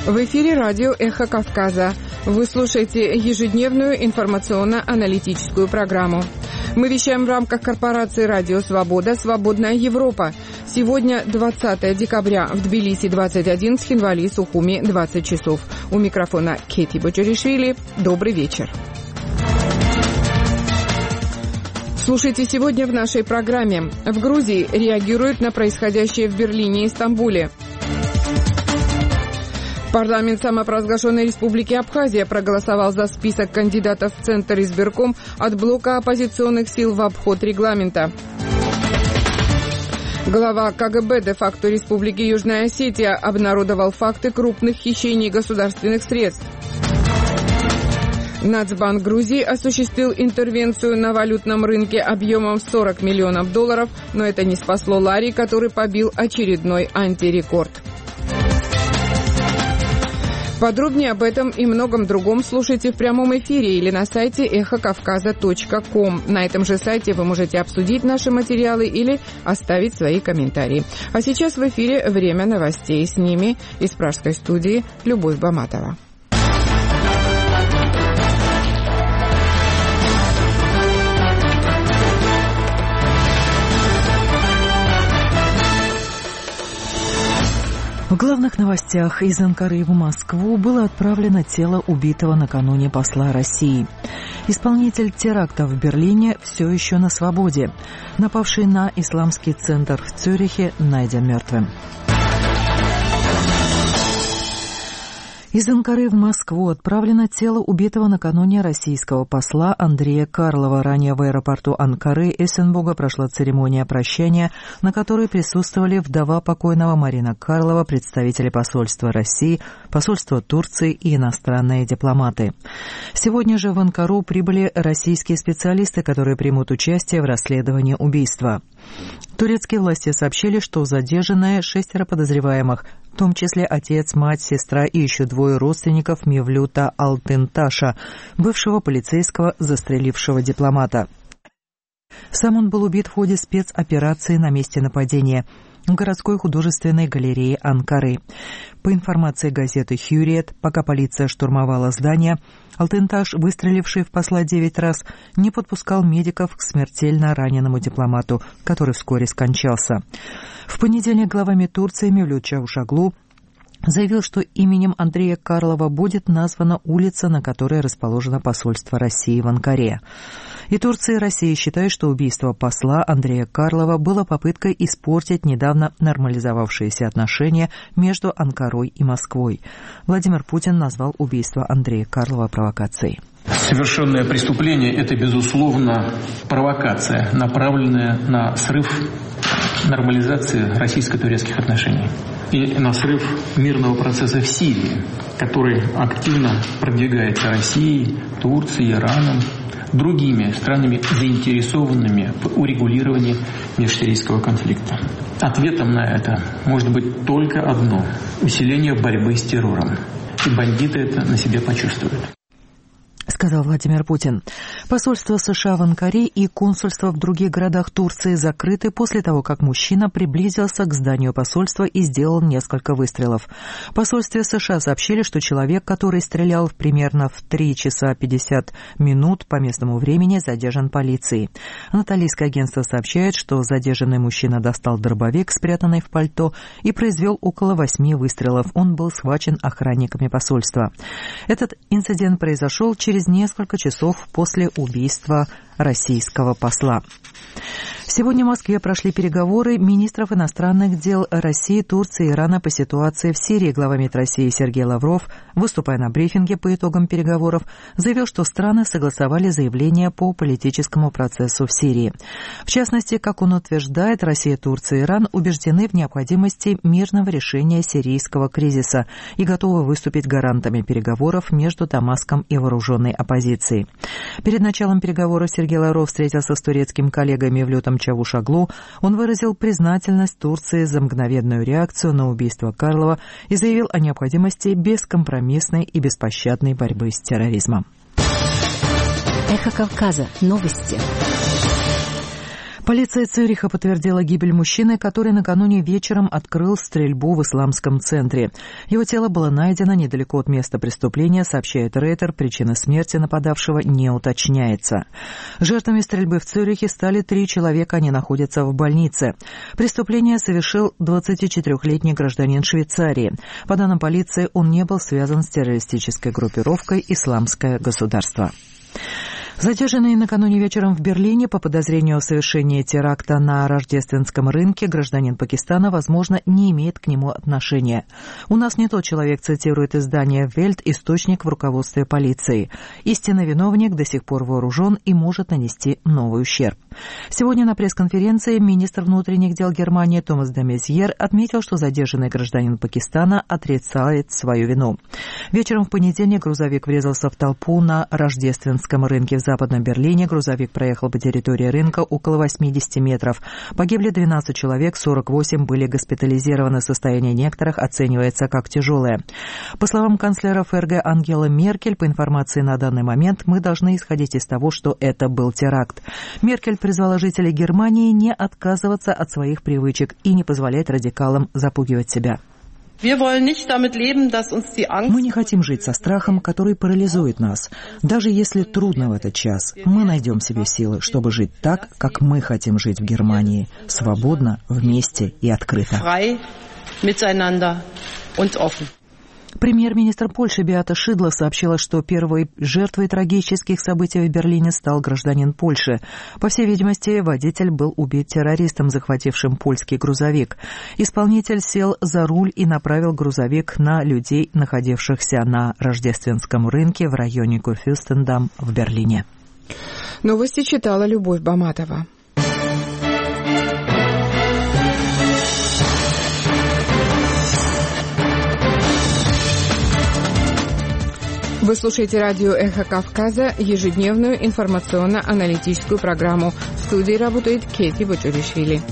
В эфире радио «Эхо Кавказа». Вы слушаете ежедневную информационно-аналитическую программу. Мы вещаем в рамках корпорации «Радио Свобода. Свободная Европа». Сегодня 20 декабря. В Тбилиси 21, в Схинвали, Сухуми 20 часов. У микрофона Кети Бочаришвили. Добрый вечер. Слушайте сегодня в нашей программе. В Грузии реагируют на происходящее в Берлине и Стамбуле. Парламент самопровозглашенной Республики Абхазия проголосовал за список кандидатов в Центр избирком от блока оппозиционных сил в обход регламента. Глава КГБ де-факто Республики Южная Осетия обнародовал факты крупных хищений государственных средств. Нацбанк Грузии осуществил интервенцию на валютном рынке объемом 40 миллионов долларов, но это не спасло лари, который побил очередной антирекорд. Подробнее об этом и многом другом слушайте в прямом эфире или на сайте эхокавказа.ком. На этом же сайте вы можете обсудить наши материалы или оставить свои комментарии. А сейчас в эфире время новостей. С ними из пражской студии Любовь Баматова. В главных новостях: из Анкары в Москву было отправлено тело убитого накануне посла России. Исполнитель теракта в Берлине все еще на свободе. Напавший на исламский центр в Цюрихе найден мертвым. Из Анкары в Москву отправлено тело убитого накануне российского посла Андрея Карлова. Ранее в аэропорту Анкары Эссенбурга прошла церемония прощания, на которой присутствовали вдова покойного Марина Карлова, представители посольства России, посольства Турции и иностранные дипломаты. Сегодня же в Анкару прибыли российские специалисты, которые примут участие в расследовании убийства. Турецкие власти сообщили, что задержаны 6 подозреваемых, в том числе отец, мать, сестра и еще 2 родственников Мевлюта Алтынташа, бывшего полицейского, застрелившего дипломата. Сам он был убит в ходе спецоперации на месте нападения в городской художественной галерее Анкары. По информации газеты «Хюриет», пока полиция штурмовала здание, Алтынташ, выстреливший в посла 9 раз, не подпускал медиков к смертельно раненому дипломату, который вскоре скончался. В понедельник глава МИД Турции Мевлют Чавушоглу заявил, что именем Андрея Карлова будет названа улица, на которой расположено посольство России в Анкаре. И Турция, и Россия считают, что убийство посла Андрея Карлова было попыткой испортить недавно нормализовавшиеся отношения между Анкарой и Москвой. Владимир Путин назвал убийство Андрея Карлова провокацией. Совершенное преступление – это, безусловно, провокация, направленная на срыв нормализации российско-турецких отношений и на срыв мирного процесса в Сирии, который активно продвигается Россией, Турцией, Ираном, другими странами, заинтересованными в урегулировании межсирийского конфликта. Ответом на это может быть только одно – усиление борьбы с террором. И бандиты это на себе почувствуют. Сказал Владимир Путин. Посольство США в Анкаре и консульство в других городах Турции закрыты после того, как мужчина приблизился к зданию посольства и сделал несколько выстрелов. В посольстве США сообщили, что человек, который стрелял примерно в 3 часа 50 минут по местному времени, задержан полицией. Анатолийское агентство сообщает, что задержанный мужчина достал дробовик, спрятанный в пальто, и произвел около 8 выстрелов. Он был схвачен охранниками посольства. Этот инцидент произошел через несколько часов после убийства российского посла. Сегодня в Москве прошли переговоры министров иностранных дел России, Турции и Ирана по ситуации в Сирии. Глава МИД России Сергей Лавров, выступая на брифинге по итогам переговоров, заявил, что страны согласовали заявление по политическому процессу в Сирии. В частности, как он утверждает, Россия, Турция и Иран убеждены в необходимости мирного решения сирийского кризиса и готовы выступить гарантами переговоров между Дамаском и вооруженной оппозицией. Перед началом переговоров Сергей Лавров встретился с турецким коллегой Мевлютом Чавушоглу. Он выразил признательность Турции за мгновенную реакцию на убийство Карлова и заявил о необходимости бескомпромиссной и беспощадной борьбы с терроризмом. Эхо Кавказа. Новости. Полиция Цюриха подтвердила гибель мужчины, который накануне вечером открыл стрельбу в исламском центре. Его тело было найдено недалеко от места преступления, сообщает Рейтер. Причина смерти нападавшего не уточняется. Жертвами стрельбы в Цюрихе стали 3 человека, они находятся в больнице. Преступление совершил 24-летний гражданин Швейцарии. По данным полиции, он не был связан с террористической группировкой «Исламское государство». Задержанный накануне вечером в Берлине по подозрению в совершении теракта на рождественском рынке гражданин Пакистана, возможно, не имеет к нему отношения. «У нас не тот человек», цитирует издание «Вельт», источник в руководстве полиции. «Истинный виновник до сих пор вооружен и может нанести новый ущерб». Сегодня на пресс-конференции министр внутренних дел Германии Томас де Мезьер отметил, что задержанный гражданин Пакистана отрицает свою вину. Вечером в понедельник грузовик врезался в толпу на рождественском рынке в Западном Берлине. Грузовик проехал по территории рынка около 80 метров. Погибли 12 человек, 48 были госпитализированы. Состояние некоторых оценивается как тяжелое. По словам канцлера ФРГ Ангелы Меркель, по информации на данный момент, мы должны исходить из того, что это был теракт. Меркель призвала жителей Германии не отказываться от своих привычек и не позволять радикалам запугивать себя. Мы не хотим жить со страхом, который парализует нас. Даже если трудно в этот час, мы найдем себе силы, чтобы жить так, как мы хотим жить в Германии. Свободно, вместе и открыто. Премьер-министр Польши Беата Шидла сообщила, что первой жертвой трагических событий в Берлине стал гражданин Польши. По всей видимости, водитель был убит террористом, захватившим польский грузовик. Исполнитель сел за руль и направил грузовик на людей, находившихся на рождественском рынке в районе Курфюрстендам в Берлине. Новости читала Любовь Баматова. Вы слушаете радио «Эхо Кавказа», ежедневную информационно-аналитическую программу. В студии работает Кети Бочуришвили.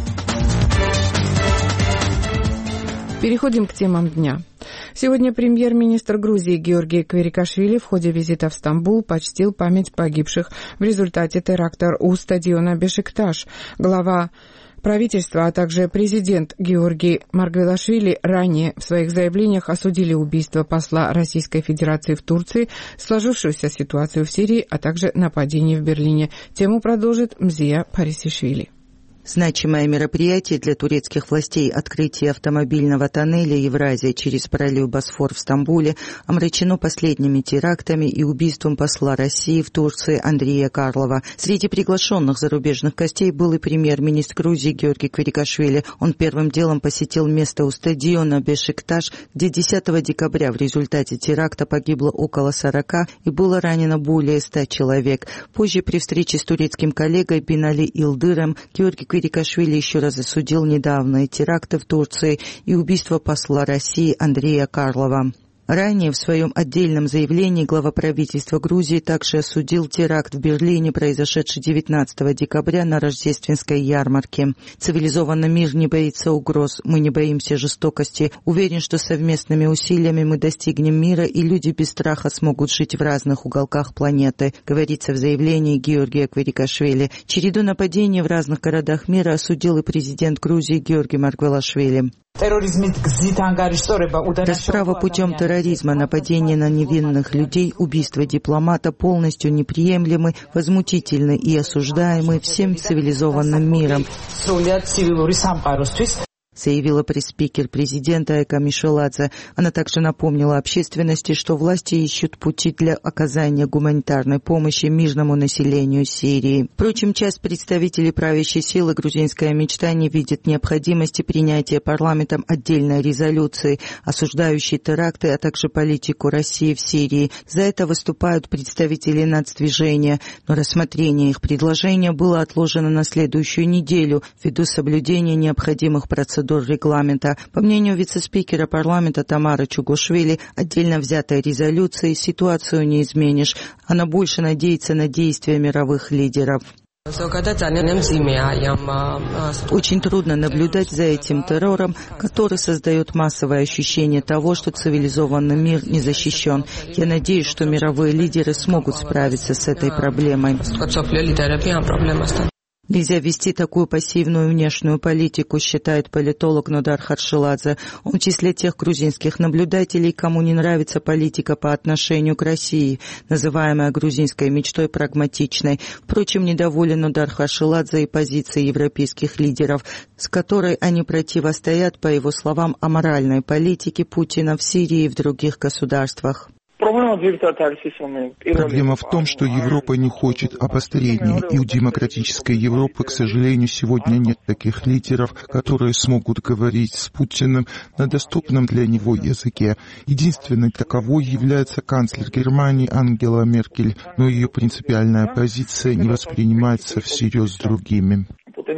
Переходим к темам дня. Сегодня премьер-министр Грузии Георгий Квирикашвили в ходе визита в Стамбул почтил память погибших в результате теракта у стадиона Бешикташ. Глава правительства, а также президент Георгий Маргвелашвили ранее в своих заявлениях осудили убийство посла Российской Федерации в Турции, сложившуюся ситуацию в Сирии, а также нападение в Берлине. Тему продолжит Мзия Парисишвили. Значимое мероприятие для турецких властей открытие автомобильного тоннеля Евразия через пролив Босфор в Стамбуле омрачено последними терактами и убийством посла России в Турции Андрея Карлова. Среди приглашенных зарубежных гостей был и премьер-министр Грузии Георгий Квирикашвили. Он первым делом посетил место у стадиона Бешикташ, где 10 декабря в результате теракта погибло около 40 и было ранено более 100 человек. Позже при встрече с турецким коллегой Бинали Илдыром Георгий Квирикашвили еще раз осудил недавние теракты в Турции и убийство посла России Андрея Карлова. Ранее в своем отдельном заявлении глава правительства Грузии также осудил теракт в Берлине, произошедший 19 декабря на рождественской ярмарке. «Цивилизованный мир не боится угроз, мы не боимся жестокости. Уверен, что совместными усилиями мы достигнем мира, и люди без страха смогут жить в разных уголках планеты», говорится в заявлении Георгия Квирикашвили. Череду нападений в разных городах мира осудил и президент Грузии Георгий Маргвелашвили. Расправа путем терроризма, нападение на невинных людей, убийство дипломата полностью неприемлемы, возмутительны и осуждаемы всем цивилизованным миром, заявила пресс-спикер президента Эка Мишеладзе. Она также напомнила общественности, что власти ищут пути для оказания гуманитарной помощи мирному населению Сирии. Впрочем, часть представителей правящей силы «Грузинская мечта» не видит необходимости принятия парламентом отдельной резолюции, осуждающей теракты, а также политику России в Сирии. За это выступают представители нацдвижения, но рассмотрение их предложения было отложено на следующую неделю ввиду соблюдения необходимых процедур регламента. По мнению вице-спикера парламента Тамары Чугошвили, отдельно взятой резолюцией ситуацию не изменишь. Она больше надеется на действия мировых лидеров. Очень трудно наблюдать за этим террором, который создает массовое ощущение того, что цивилизованный мир не защищен. Я надеюсь, что мировые лидеры смогут справиться с этой проблемой. Нельзя вести такую пассивную внешнюю политику, считает политолог Нодар Харшиладзе. Он в числе тех грузинских наблюдателей, кому не нравится политика по отношению к России, называемая грузинской мечтой прагматичной. Впрочем, недоволен Нодар Харшиладзе и позицией европейских лидеров, с которой они противостоят, по его словам, аморальной политике Путина в Сирии и в других государствах. Проблема в том, что Европа не хочет обострения, и у демократической Европы, к сожалению, сегодня нет таких лидеров, которые смогут говорить с Путиным на доступном для него языке. Единственной таковой является канцлер Германии Ангела Меркель, но ее принципиальная позиция не воспринимается всерьез другими.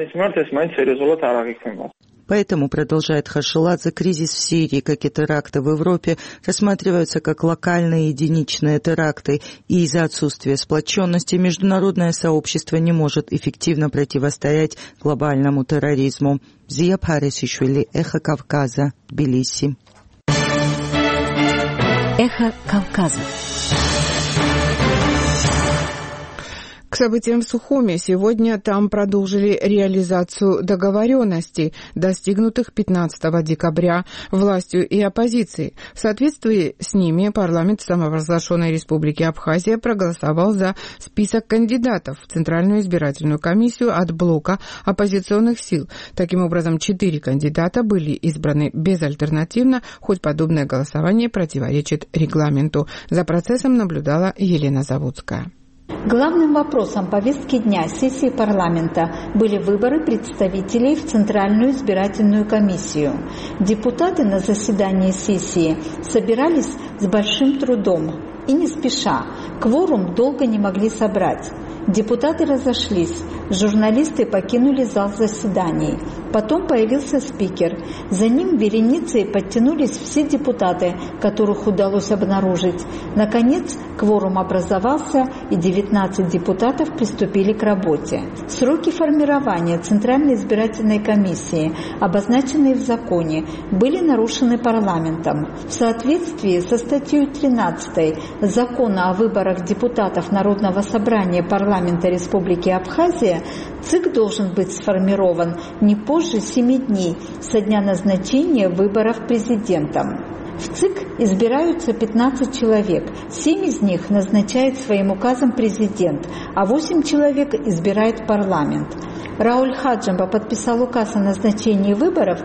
Поэтому, продолжает Харшиладзе, кризис в Сирии, как и теракты в Европе, рассматриваются как локальные единичные теракты, и из-за отсутствия сплоченности международное сообщество не может эффективно противостоять глобальному терроризму. Зия Парисишвили, Эхо Кавказа, Тбилиси. Эхо Кавказа. К событиям в Сухуми. Сегодня там продолжили реализацию договоренностей, достигнутых 15 декабря властью и оппозицией. В соответствии с ними парламент самопровозглашенной Республики Абхазия проголосовал за список кандидатов в Центральную избирательную комиссию от блока оппозиционных сил. Таким образом, 4 кандидата были избраны безальтернативно, хоть подобное голосование противоречит регламенту. За процессом наблюдала Елена Заводская. Главным вопросом повестки дня сессии парламента были выборы представителей в Центральную избирательную комиссию. Депутаты на заседании сессии собирались с большим трудом и не спеша. Кворум долго не могли собрать. Депутаты разошлись, журналисты покинули зал заседаний. Потом появился спикер. За ним вереницей подтянулись все депутаты, которых удалось обнаружить. Наконец, кворум образовался, и 19 депутатов приступили к работе. Сроки формирования Центральной избирательной комиссии, обозначенные в законе, были нарушены парламентом. В соответствии со статьей 13 Закона о выборах депутатов Народного собрания парламента Республики Абхазия, ЦИК должен быть сформирован не позже 7 дней со дня назначения выборов президентом. В ЦИК избираются 15 человек, 7 из них назначает своим указом президент, а 8 человек избирает парламент. Рауль Хаджимба подписал указ о назначении выборов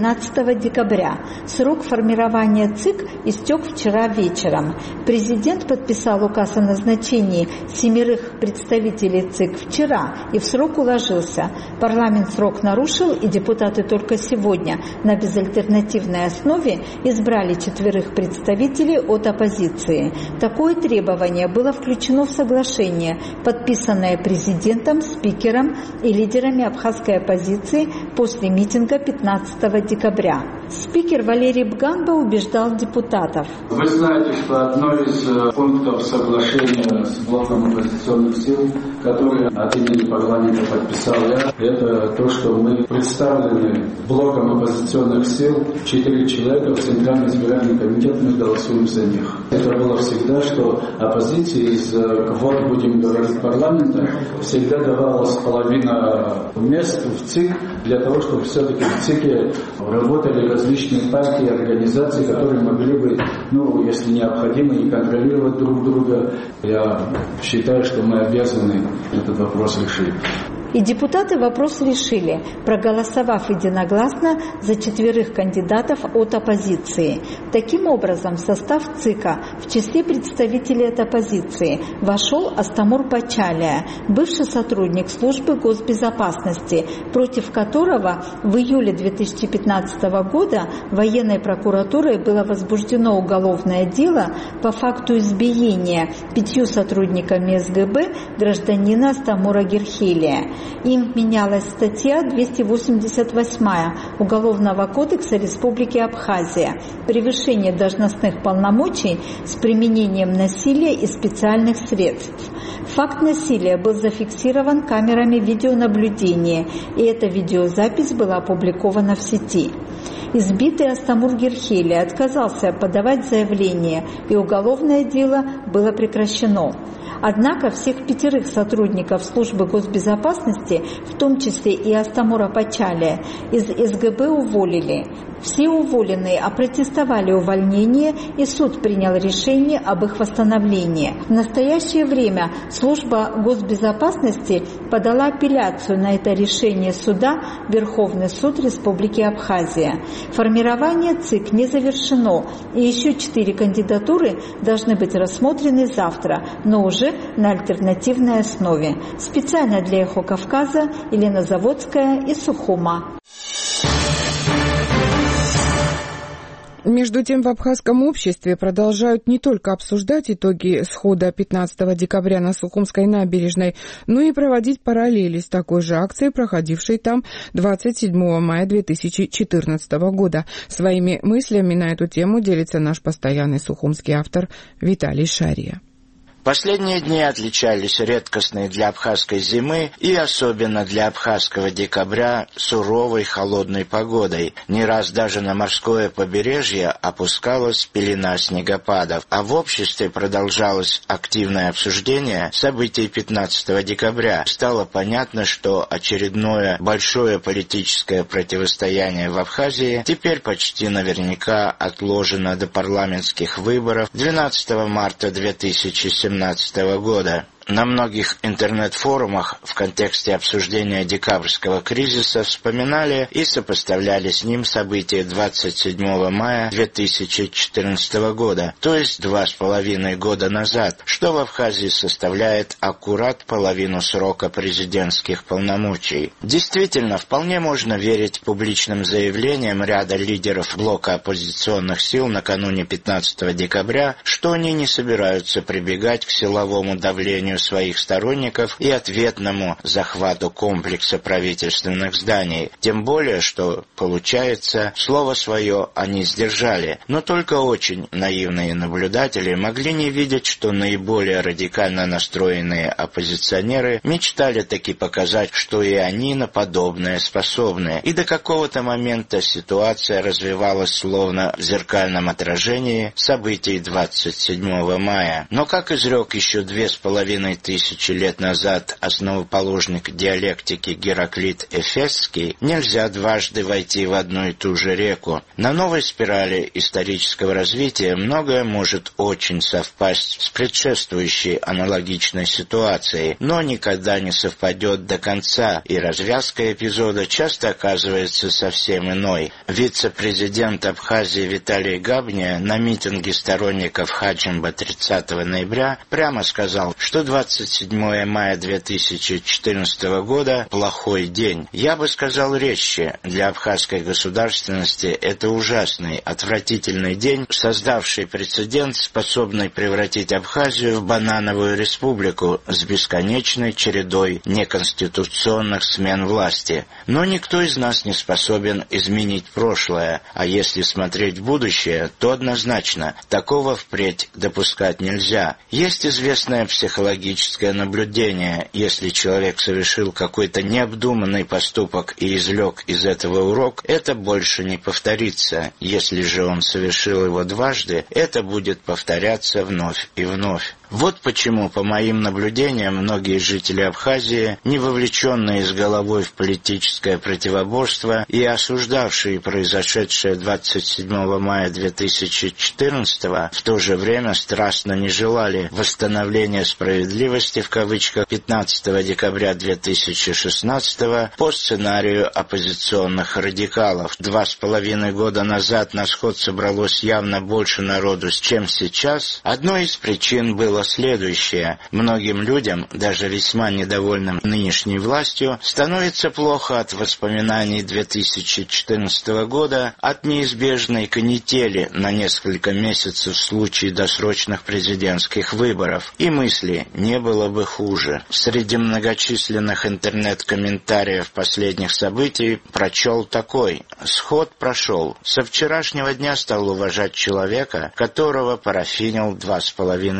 12 декабря. Срок формирования ЦИК истек вчера вечером. Президент подписал указ о назначении 7 представителей ЦИК вчера и в срок уложился. Парламент срок нарушил, и депутаты только сегодня на безальтернативной основе избрали 4 представителей от оппозиции. Такое требование было включено в соглашение, подписанное президентом, спикером и лидерами абхазской оппозиции после митинга 15 декабря. Спикер Валерий Бганба убеждал депутатов. Вы знаете, что одно из пунктов соглашения с блоком оппозиционных сил, которые от имени парламента подписал я, это то, что мы представлены блоком оппозиционных сил, 4 человека в Центральный избирательный комитет, мы голосуем за них. Это было всегда, что оппозиции из квот, будем говорить, парламента, всегда давалась половина мест в ЦИК для того, чтобы все-таки в ЦИКе работали различные партии и организации, которые могли бы, если необходимо, и контролировать друг друга. Я считаю, что мы обязаны этот вопрос решить. И депутаты вопрос решили, проголосовав единогласно за 4 кандидатов от оппозиции. Таким образом, в состав ЦИКа в числе представителей от оппозиции вошел Астамур Пачалия, бывший сотрудник службы госбезопасности, против которого в июле 2015 года военной прокуратурой было возбуждено уголовное дело по факту избиения 5 сотрудниками СГБ гражданина Астамура Герхелия. Им менялась статья 288 Уголовного кодекса Республики Абхазия «Превышение должностных полномочий с применением насилия и специальных средств». Факт насилия был зафиксирован камерами видеонаблюдения, и эта видеозапись была опубликована в сети. Избитый Астамур Герхелия отказался подавать заявление, и уголовное дело было прекращено. Однако всех 5 сотрудников службы госбезопасности, в том числе и Астамура Пачалия, из СГБ уволили. Все уволенные опротестовали увольнение, и суд принял решение об их восстановлении. В настоящее время служба госбезопасности подала апелляцию на это решение суда в Верховный суд Республики Абхазия. Формирование ЦИК не завершено, и еще 4 кандидатуры должны быть рассмотрены завтра, но уже на альтернативной основе. Специально для «Эхо Кавказа» Елена Заводская из Сухума. Между тем, в абхазском обществе продолжают не только обсуждать итоги схода 15 декабря на Сухумской набережной, но и проводить параллели с такой же акцией, проходившей там 27 мая 2014 года. Своими мыслями на эту тему делится наш постоянный сухумский автор Виталий Шария. Последние дни отличались редкостной для абхазской зимы и особенно для абхазского декабря суровой холодной погодой. Не раз даже на морское побережье опускалась пелена снегопадов, а в обществе продолжалось активное обсуждение событий 15 декабря. Стало понятно, что очередное большое политическое противостояние в Абхазии теперь почти наверняка отложено до парламентских выборов 12 марта 2017 года. На многих интернет-форумах в контексте обсуждения декабрьского кризиса вспоминали и сопоставляли с ним события 27 мая 2014 года, то есть 2,5 года назад, что в Абхазии составляет аккурат половину срока президентских полномочий. Действительно, вполне можно верить публичным заявлениям ряда лидеров блока оппозиционных сил накануне 15 декабря, что они не собираются прибегать к силовому давлению своих сторонников и ответному захвату комплекса правительственных зданий. Тем более, что, получается, слово свое они сдержали. Но только очень наивные наблюдатели могли не видеть, что наиболее радикально настроенные оппозиционеры мечтали таки показать, что и они на подобное способны. И до какого-то момента ситуация развивалась словно в зеркальном отражении событий 27 мая. Но, как изрек еще 2500 лет назад основоположник диалектики Гераклит Эфесский, нельзя дважды войти в одну и ту же реку. На новой спирали исторического развития многое может очень совпасть с предшествующей аналогичной ситуацией, но никогда не совпадет до конца, и развязка эпизода часто оказывается совсем иной. Вице-президент Абхазии Виталий Габния на митинге сторонников Хаджимба 30 ноября прямо сказал, что 27 мая 2014 года – плохой день. Я бы сказал резче, для абхазской государственности это ужасный, отвратительный день, создавший прецедент, способный превратить Абхазию в банановую республику с бесконечной чередой неконституционных смен власти. Но никто из нас не способен изменить прошлое, а если смотреть в будущее, то однозначно такого впредь допускать нельзя. Есть известное психологическое наблюдение: если человек совершил какой-то необдуманный поступок и извлек из этого урок, это больше не повторится. Если же он совершил его дважды, это будет повторяться вновь и вновь. Вот почему, по моим наблюдениям, многие жители Абхазии, не вовлеченные с головой в политическое противоборство и осуждавшие произошедшее 27 мая 2014, в то же время страстно не желали восстановления справедливости в кавычках 15 декабря 2016 по сценарию оппозиционных радикалов. 2,5 года назад на сход собралось явно больше народу, чем сейчас. Одной из причин было следующее: многим людям, даже весьма недовольным нынешней властью, становится плохо от воспоминаний 2014 года, от неизбежной канители на несколько месяцев в случае досрочных президентских выборов, и мысли: не было бы хуже. Среди многочисленных интернет-комментариев последних событий прочел такой: сход прошел. Со вчерашнего дня стал уважать человека, которого парафинил 2,5 года.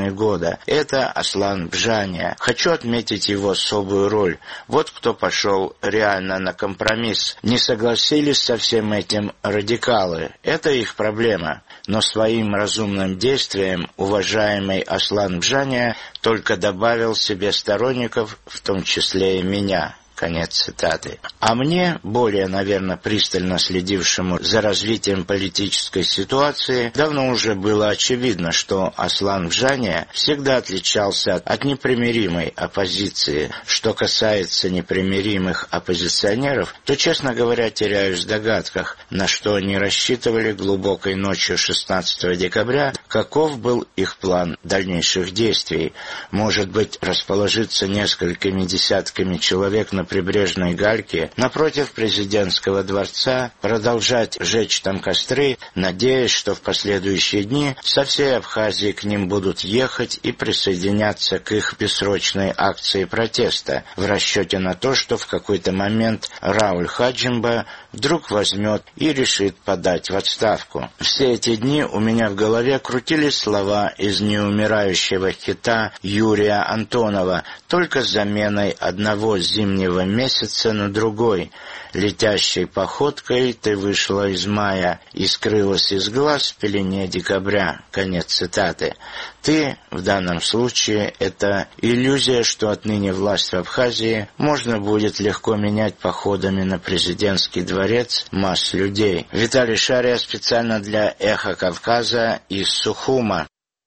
народа. Это Аслан Бжания. Хочу отметить его особую роль. Вот кто пошел реально на компромисс. Не согласились со всем этим радикалы. Это их проблема. Но своим разумным действием уважаемый Аслан Бжания только добавил себе сторонников, в том числе и меня. Конец цитаты. А мне, более, наверное, пристально следившему за развитием политической ситуации, давно уже было очевидно, что Аслан Бжания всегда отличался от непримиримой оппозиции. Что касается непримиримых оппозиционеров, то, честно говоря, теряюсь в догадках, на что они рассчитывали глубокой ночью 16 декабря, каков был их план дальнейших действий. Может быть, расположиться несколькими десятками человек на прибрежной гальке напротив президентского дворца, продолжать жечь там костры, надеясь, что в последующие дни со всей Абхазии к ним будут ехать и присоединяться к их бессрочной акции протеста, в расчете на то, что в какой-то момент Рауль Хаджимба вдруг возьмет и решит подать в отставку. Все эти дни у меня в голове крутились слова из неумирающего хита Юрия Антонова, только с заменой одного зимнего месяца на другой. Летящей походкой ты вышла из мая и скрылась из глаз в пелене декабря. Конец цитаты. Ты, в данном случае, это иллюзия, что отныне власть в Абхазии можно будет легко менять походами на президентский дворец масс людей. Виталий Шария специально для «Эхо Кавказа» из Сухума.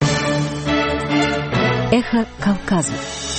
«Эхо Кавказа».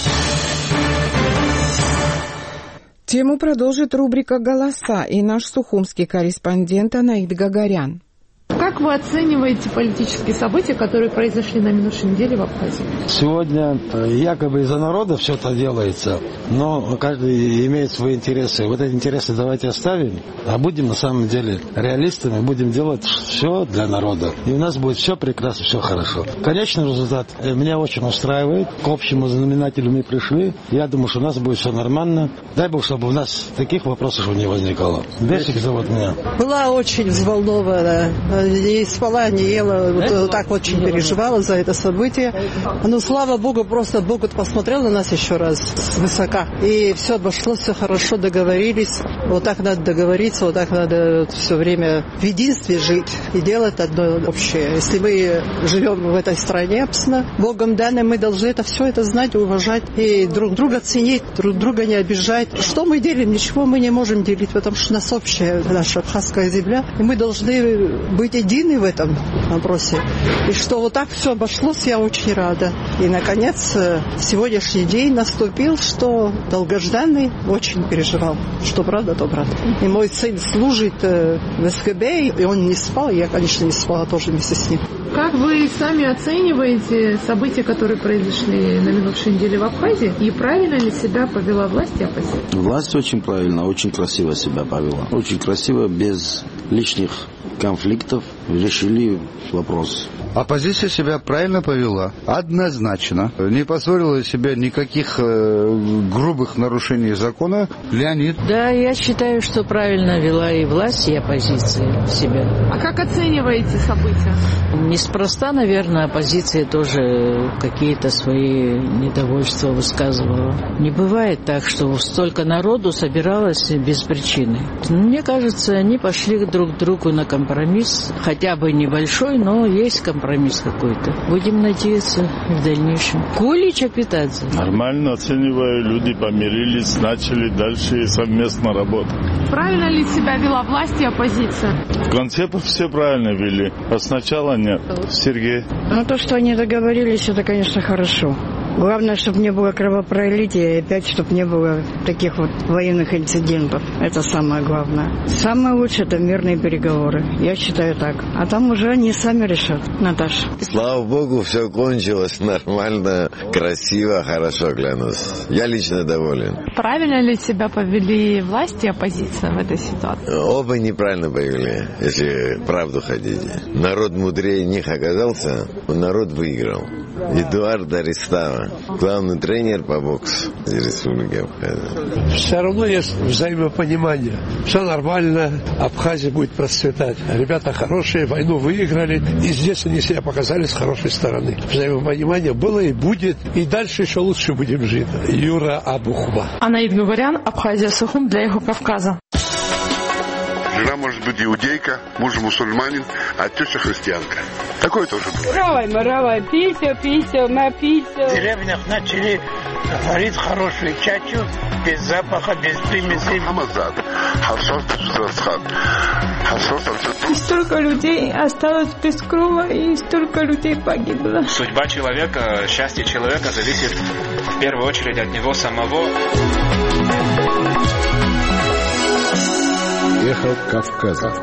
Тему продолжит рубрика «Голоса» и наш сухумский корреспондент Анаид Гагарян. Как вы оцениваете политические события, которые произошли на минувшей неделе в Абхазии? Сегодня якобы из-за народа все это делается, но каждый имеет свои интересы. Вот эти интересы давайте оставим, а будем на самом деле реалистами, будем делать все для народа. И у нас будет все прекрасно, все хорошо. Конечный результат меня очень устраивает. К общему знаменателю мы пришли. Я думаю, что у нас будет все нормально. Дай Бог, чтобы у нас таких вопросов не возникало. Бесик зовут меня. Была очень взволнована. Не спала, не ела, вот так очень переживала за это событие. Но слава Богу, просто Бог посмотрел на нас еще раз свысока. И все обошлось, все хорошо, договорились. Вот так надо договориться, вот так надо все время в единстве жить и делать одно общее. Если мы живем в этой стране, Богом данным, мы должны это все это знать, уважать и друг друга ценить, друг друга не обижать. Что мы делим? Ничего мы не можем делить, потому что у нас общая наша абхазская земля, и мы должны быть едины в этом вопросе. И что вот так все обошлось, я очень рада. И, наконец, сегодняшний день наступил, что долгожданный очень переживал. Что правда, то правда. И мой сын служит в СКБ, и он не спал, я, конечно, не спала тоже вместе с ним. Как вы сами оцениваете события, которые произошли на минувшей неделе в Абхазии, и правильно ли себя повела власть и оппозиция? Власть очень правильно, очень красиво себя повела. Очень красиво, без лишних конфликтов решили вопрос. Оппозиция себя правильно повела, однозначно. Не позволила себе никаких грубых нарушений закона. Леонид? Да, я считаю, что правильно вела и власть, и оппозиция себя. А как оцениваете события? Неспроста, наверное, оппозиция тоже какие-то свои недовольства высказывала. Не бывает так, что столько народу собиралось без причины. Мне кажется, они пошли друг к другу на компромисс, хотя бы небольшой, но есть компромисс какой-то. Будем надеяться в дальнейшем. Кулич Апитадзе. Нормально оцениваю, люди помирились, начали дальше совместно работать. Правильно ли себя вела власть и оппозиция? В конце все правильно вели, а сначала нет. Сергей? Ну, то, что они договорились, это, конечно, хорошо. Главное, чтобы не было кровопролития и опять, чтобы не было таких вот военных инцидентов. Это самое главное. Самое лучшее – это мирные переговоры. Я считаю так. А там уже они сами решат. Наташа. Слава Богу, все кончилось нормально, красиво, хорошо для нас. Я лично доволен. Правильно ли себя повели власть и оппозиция в этой ситуации? Оба неправильно повели, если правду хотите. Народ мудрее них оказался, народ выиграл. Эдуард Аристава. Карпова, главный тренер по боксу Республики Абхазия. Все равно есть взаимопонимание. Все нормально, Абхазия будет процветать. Ребята хорошие, войну выиграли, и здесь они себя показали с хорошей стороны. Взаимопонимание было и будет, и дальше еще лучше будем жить. Юра Абухма. Анаид Гаварян, Абхазия Сухум для Эхо Кавказа. Жена может быть иудейка, муж мусульманин, а теща христианка. Такое тоже бывает. Равай, пися, на пися. В деревнях начали варить хорошую чачу, без запаха, без примесей. Хамазад, Харсос, И столько людей осталось без крова, и столько людей погибло. Судьба человека, счастье человека зависит в первую очередь от него самого. Эхо Кавказа.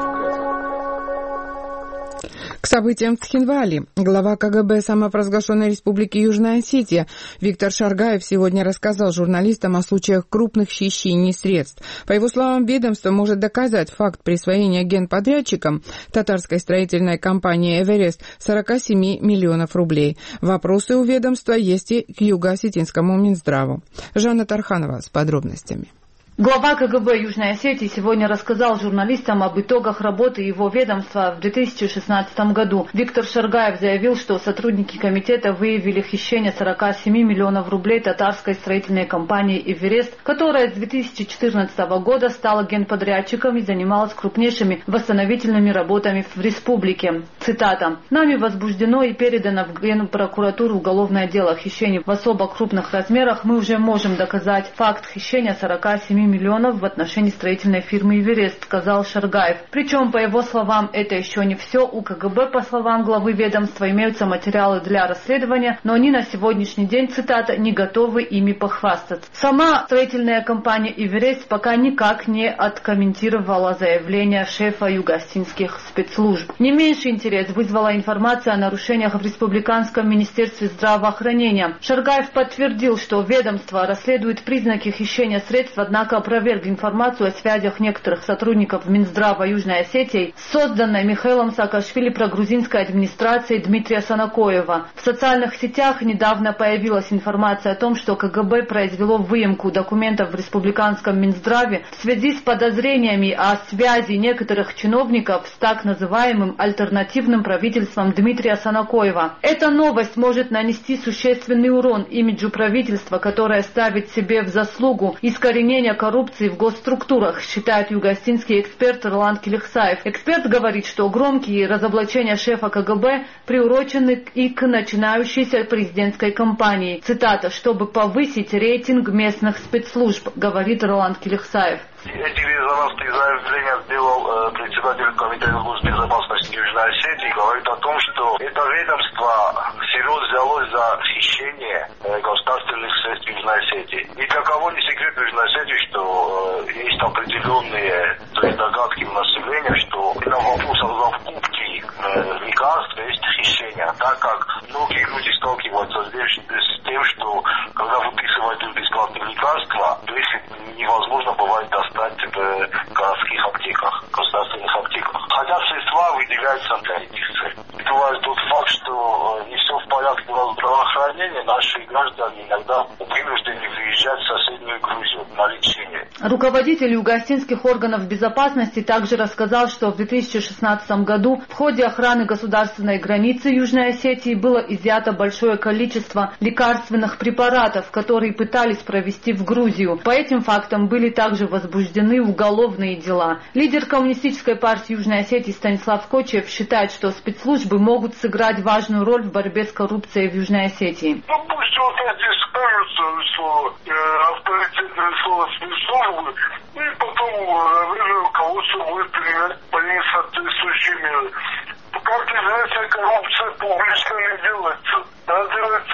К событиям в Цхинвале глава КГБ самопровозглашенной республики Южная Осетия Виктор Шаргаев сегодня рассказал журналистам о случаях крупных хищений средств. По его словам, ведомство может доказать факт присвоения генподрядчикам татарской строительной компании «Эверест» 47 миллионов рублей. Вопросы у ведомства есть и к Юго-Осетинскому Минздраву. Жанна Тарханова с подробностями. Глава КГБ Южной Осетии сегодня рассказал журналистам об итогах работы его ведомства в 2016 году. Виктор Шаргаев заявил, что сотрудники комитета выявили хищение 47 миллионов рублей татарской строительной компании «Эверест», которая с 2014 года стала генподрядчиком и занималась крупнейшими восстановительными работами в республике. Цитата. «Нами возбуждено и передано в Генпрокуратуру уголовное дело о хищении в особо крупных размерах. Мы уже можем доказать факт хищения 47 миллионов в отношении строительной фирмы «Эверест», сказал Шаргаев. Причем, по его словам, это еще не все. У КГБ, по словам главы ведомства, имеются материалы для расследования, но они на сегодняшний день, цитата, не готовы ими похвастаться. Сама строительная компания «Эверест» пока никак не откомментировала заявление шефа юго-осетинских спецслужб. Не меньший интерес вызвала информация о нарушениях в Республиканском министерстве здравоохранения. Шаргаев подтвердил, что ведомство расследует признаки хищения средств, однако опроверг информацию о связях некоторых сотрудников Минздрава Южной Осетии с созданной Михаилом Саакашвили прогрузинской администрацией Дмитрия Санакоева. В социальных сетях недавно появилась информация о том, что КГБ произвело выемку документов в Республиканском Минздраве в связи с подозрениями о связи некоторых чиновников с так называемым альтернативным правительством Дмитрия Санакоева. Эта новость может нанести существенный урон имиджу правительства, которое ставит себе в заслугу искоренения коррупции в госструктурах, считает юго-осетинский эксперт Ролан Келихсаев. Эксперт говорит, что громкие разоблачения шефа КГБ приурочены и к начинающейся президентской кампании. Цитата, чтобы повысить рейтинг местных спецслужб, говорит Ролан Келихсаев. Эти резонансные заявления сделал председатель Комитета госбезопасности Южной Осетии, говорит о том, что это ведомство всерьез взялось за хищение государственных средств Южной Осетии. И для кого не секрет в Южной Осетии, что есть определенные догадки у населения, что на вопросах закупки лекарств есть хищение, так как многие люди сталкиваются с тем, что когда выписывают бесплатные лекарства, то их невозможно бывает достать в городских аптеках, государственных аптеках. Хотя средства выделяются для этих целей. Бывает тот факт, что не все в порядке здравоохранения, наши граждане иногда вынуждены выезжать в соседнюю Грузию на лечение. Руководитель юго-осетинских органов безопасности также рассказал, что в 2016 году в ходе охраны государственной границы Южной Осетии было изъято большое количество лекарственных препаратов, которые пытались провести в Грузию. По этим фактам были также возбуждены уголовные дела. Лидер Коммунистической партии Южной Осетии Станислав Кочев считает, что спецслужбы могут сыграть важную роль в борьбе с коррупцией в Южной Осетии. Ну пусть вот эти скажутся, что авторитетное слово спецслужбы, и потом руководство будет принимать по ним соответствующие меры. Как известно, коррупция публично не делается. Она делается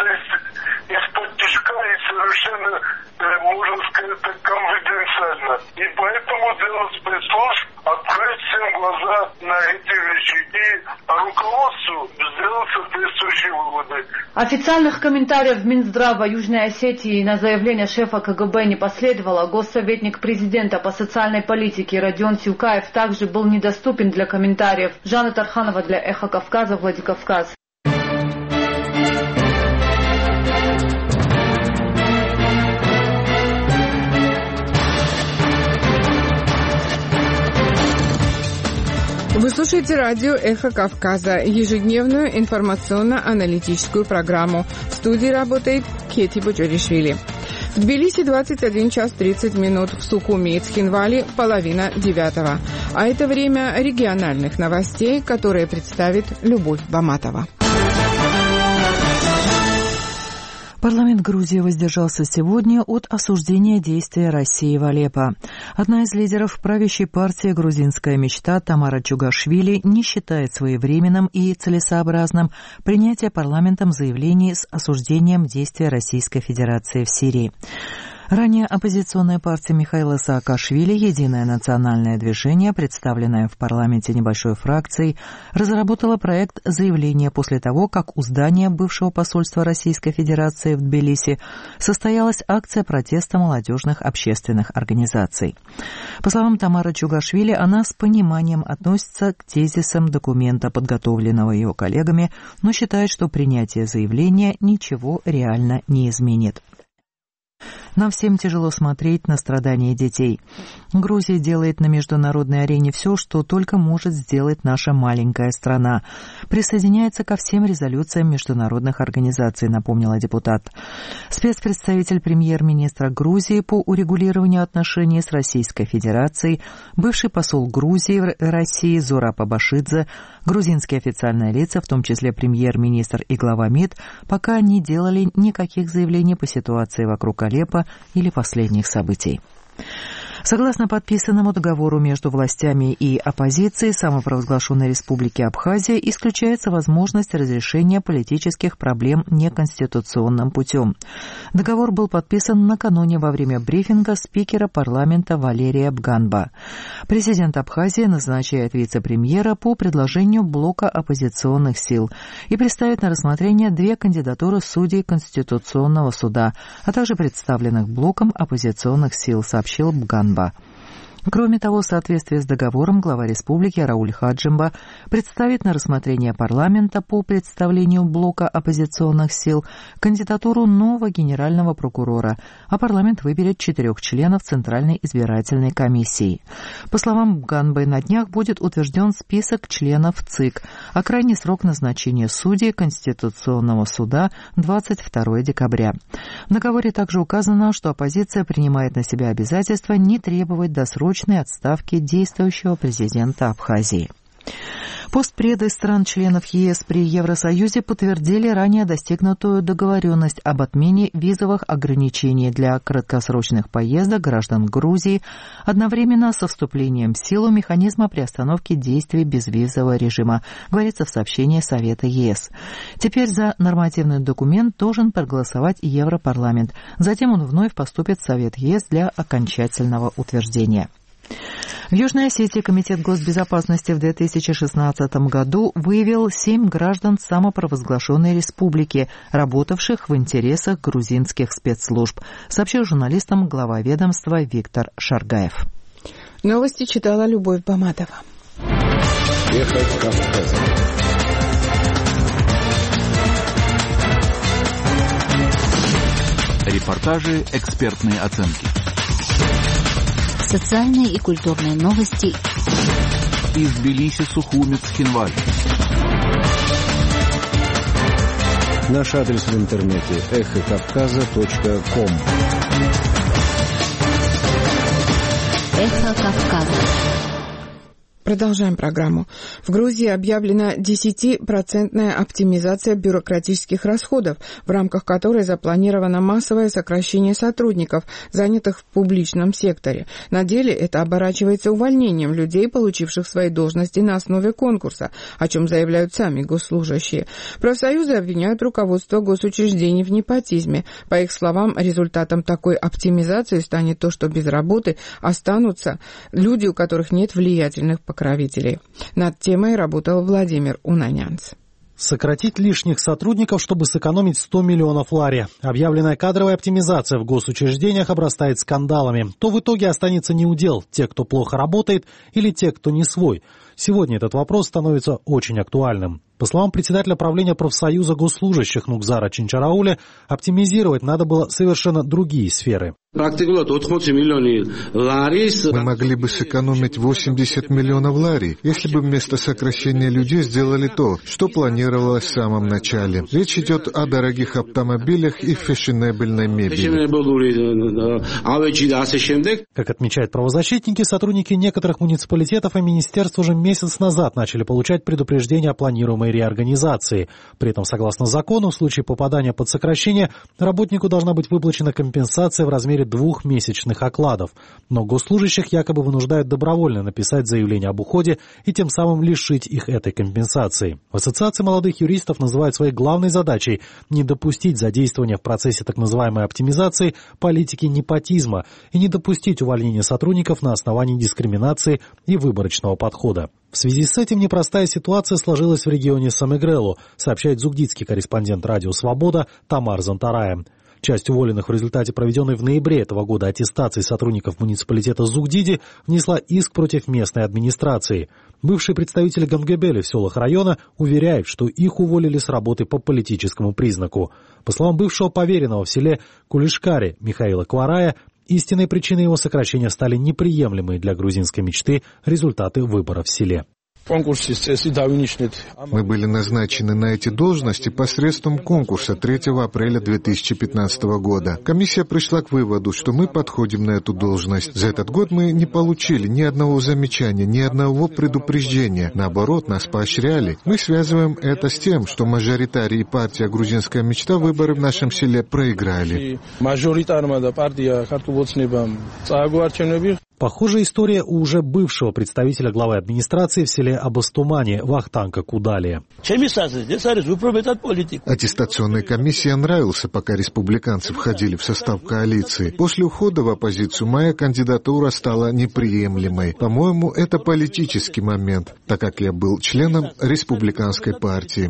из-под тишка и совершенно, можно сказать, конфиденциально. И поэтому дело спецслужб открыть всем глаза на эти вещи и руководству сделать соответствующие выводы. Официальных комментариев Минздрава Южной Осетии на заявление шефа КГБ не последовало. Госсоветник президента по социальной политике Родион Силкаев также был недоступен для комментариев. Жанна Тарханова для Эхо Кавказа, Владикавказ. слушаете радио «Эхо Кавказа», ежедневную информационно-аналитическую программу. В студии работает Кети Буджоришвили. В Тбилиси 21 час 30 минут, в Сухуми и Цхинвале половина 9. А это время региональных новостей, которые представит Любовь Баматова. Парламент Грузии воздержался сегодня от осуждения действия России в Алеппо. Одна из лидеров правящей партии «Грузинская мечта» Тамара Чугашвили не считает своевременным и целесообразным принятие парламентом заявлений с осуждением действия Российской Федерации в Сирии. Ранее оппозиционная партия Михаила Саакашвили «Единое национальное движение», представленное в парламенте небольшой фракцией, разработала проект заявления после того, как у здания бывшего посольства Российской Федерации в Тбилиси состоялась акция протеста молодежных общественных организаций. По словам Тамары Чугашвили, она с пониманием относится к тезисам документа, подготовленного ее коллегами, но считает, что принятие заявления ничего реально не изменит. Нам всем тяжело смотреть на страдания детей. Грузия делает на международной арене все, что только может сделать наша маленькая страна. Присоединяется ко всем резолюциям международных организаций, напомнила депутат. Спецпредставитель премьер-министра Грузии по урегулированию отношений с Российской Федерацией, бывший посол Грузии в России Зураб Абашидзе, грузинские официальные лица, в том числе премьер-министр и глава МИД, пока не делали никаких заявлений по ситуации вокруг Алеппо или последних событий. Согласно подписанному договору между властями и оппозицией самопровозглашенной Республики Абхазия исключается возможность разрешения политических проблем неконституционным путем. Договор был подписан накануне во время брифинга спикера парламента Валерия Бганба. Президент Абхазии назначает вице-премьера по предложению блока оппозиционных сил и представит на рассмотрение 2 кандидатуры судей Конституционного суда, а также представленных блоком оппозиционных сил, сообщил Бганба. Кроме того, в соответствии с договором, глава республики Рауль Хаджимба представит на рассмотрение парламента по представлению блока оппозиционных сил кандидатуру нового генерального прокурора, а парламент выберет 4 членов Центральной избирательной комиссии. По словам Бганбы, на днях будет утвержден список членов ЦИК, а крайний срок назначения судей Конституционного суда – 22 декабря. В договоре также указано, что оппозиция принимает на себя обязательство не требовать досрочной отставки действующего президента Абхазии. Постпреды стран-членов ЕС при Евросоюзе подтвердили ранее достигнутую договоренность об отмене визовых ограничений для краткосрочных поездок граждан Грузии одновременно со вступлением в силу механизма приостановки действий безвизового режима, говорится в сообщении Совета ЕС. Теперь за нормативный документ должен проголосовать Европарламент. Затем он вновь поступит в Совет ЕС для окончательного утверждения. В Южной Осетии Комитет госбезопасности в 2016 году выявил 7 граждан самопровозглашенной республики, работавших в интересах грузинских спецслужб, сообщил журналистам глава ведомства Виктор Шаргаев. Новости читала Любовь Баматова. Эхо Кавказа. Репортажи, экспертные оценки. Социальные и культурные новости из Тбилиси, Сухуми, Цхинвале. Наш адрес в интернете эхокавказа.ком. Эхо Кавказа. Продолжаем программу. В Грузии объявлена 10% оптимизация бюрократических расходов, в рамках которой запланировано массовое сокращение сотрудников, занятых в публичном секторе. На деле это оборачивается увольнением людей, получивших свои должности на основе конкурса, о чем заявляют сами госслужащие. Профсоюзы обвиняют руководство госучреждений в непотизме. По их словам, результатом такой оптимизации станет то, что без работы останутся люди, у которых нет влиятельных покровителей. Над темой работал Владимир Унанянц. Сократить лишних сотрудников, чтобы сэкономить 100 миллионов лари. Объявленная кадровая оптимизация в госучреждениях обрастает скандалами. То в итоге останется неудел – те, кто плохо работает, или те, кто не свой. Сегодня этот вопрос становится очень актуальным. По словам председателя правления профсоюза госслужащих Нукзара Чинчарауля, оптимизировать надо было совершенно другие сферы. Мы могли бы сэкономить 80 миллионов лари, если бы вместо сокращения людей сделали то, что планировалось в самом начале. Речь идет о дорогих автомобилях и фешенебельной мебели. Как отмечают правозащитники, сотрудники некоторых муниципалитетов и министерств уже месяц назад начали получать предупреждения о планируемой реорганизации. При этом, согласно закону, в случае попадания под сокращение, работнику должна быть выплачена компенсация в размере 2 месячных окладов. Но госслужащих якобы вынуждают добровольно написать заявление об уходе и тем самым лишить их этой компенсации. В Ассоциации молодых юристов называют своей главной задачей не допустить задействования в процессе так называемой оптимизации политики непотизма и не допустить увольнения сотрудников на основании дискриминации и выборочного подхода. В связи с этим непростая ситуация сложилась в регионе Самегрелу, сообщает зугдидский корреспондент радио «Свобода» Тамар Зантарая. Часть уволенных в результате проведенной в ноябре этого года аттестации сотрудников муниципалитета Зугдиди внесла иск против местной администрации. Бывшие представители Гамгебели в селах района уверяют, что их уволили с работы по политическому признаку. По словам бывшего поверенного в селе Кулишкари Михаила Кварая, истинной причиной его сокращения стали неприемлемые для грузинской мечты результаты выборов в селе. Мы были назначены на эти должности посредством конкурса 3 апреля 2015 года. Комиссия пришла к выводу, что мы подходим на эту должность. За этот год мы не получили ни одного замечания, ни одного предупреждения. Наоборот, нас поощряли. Мы связываем это с тем, что мажоритарий и партия «Грузинская мечта» выборы в нашем селе проиграли. Похожая история у уже бывшего представителя главы администрации в селе Абастумане Вахтанга Кудалия. Аттестационной комиссии нравился, пока республиканцы входили в состав коалиции. После ухода в оппозицию моя кандидатура стала неприемлемой. По-моему, это политический момент, так как я был членом республиканской партии.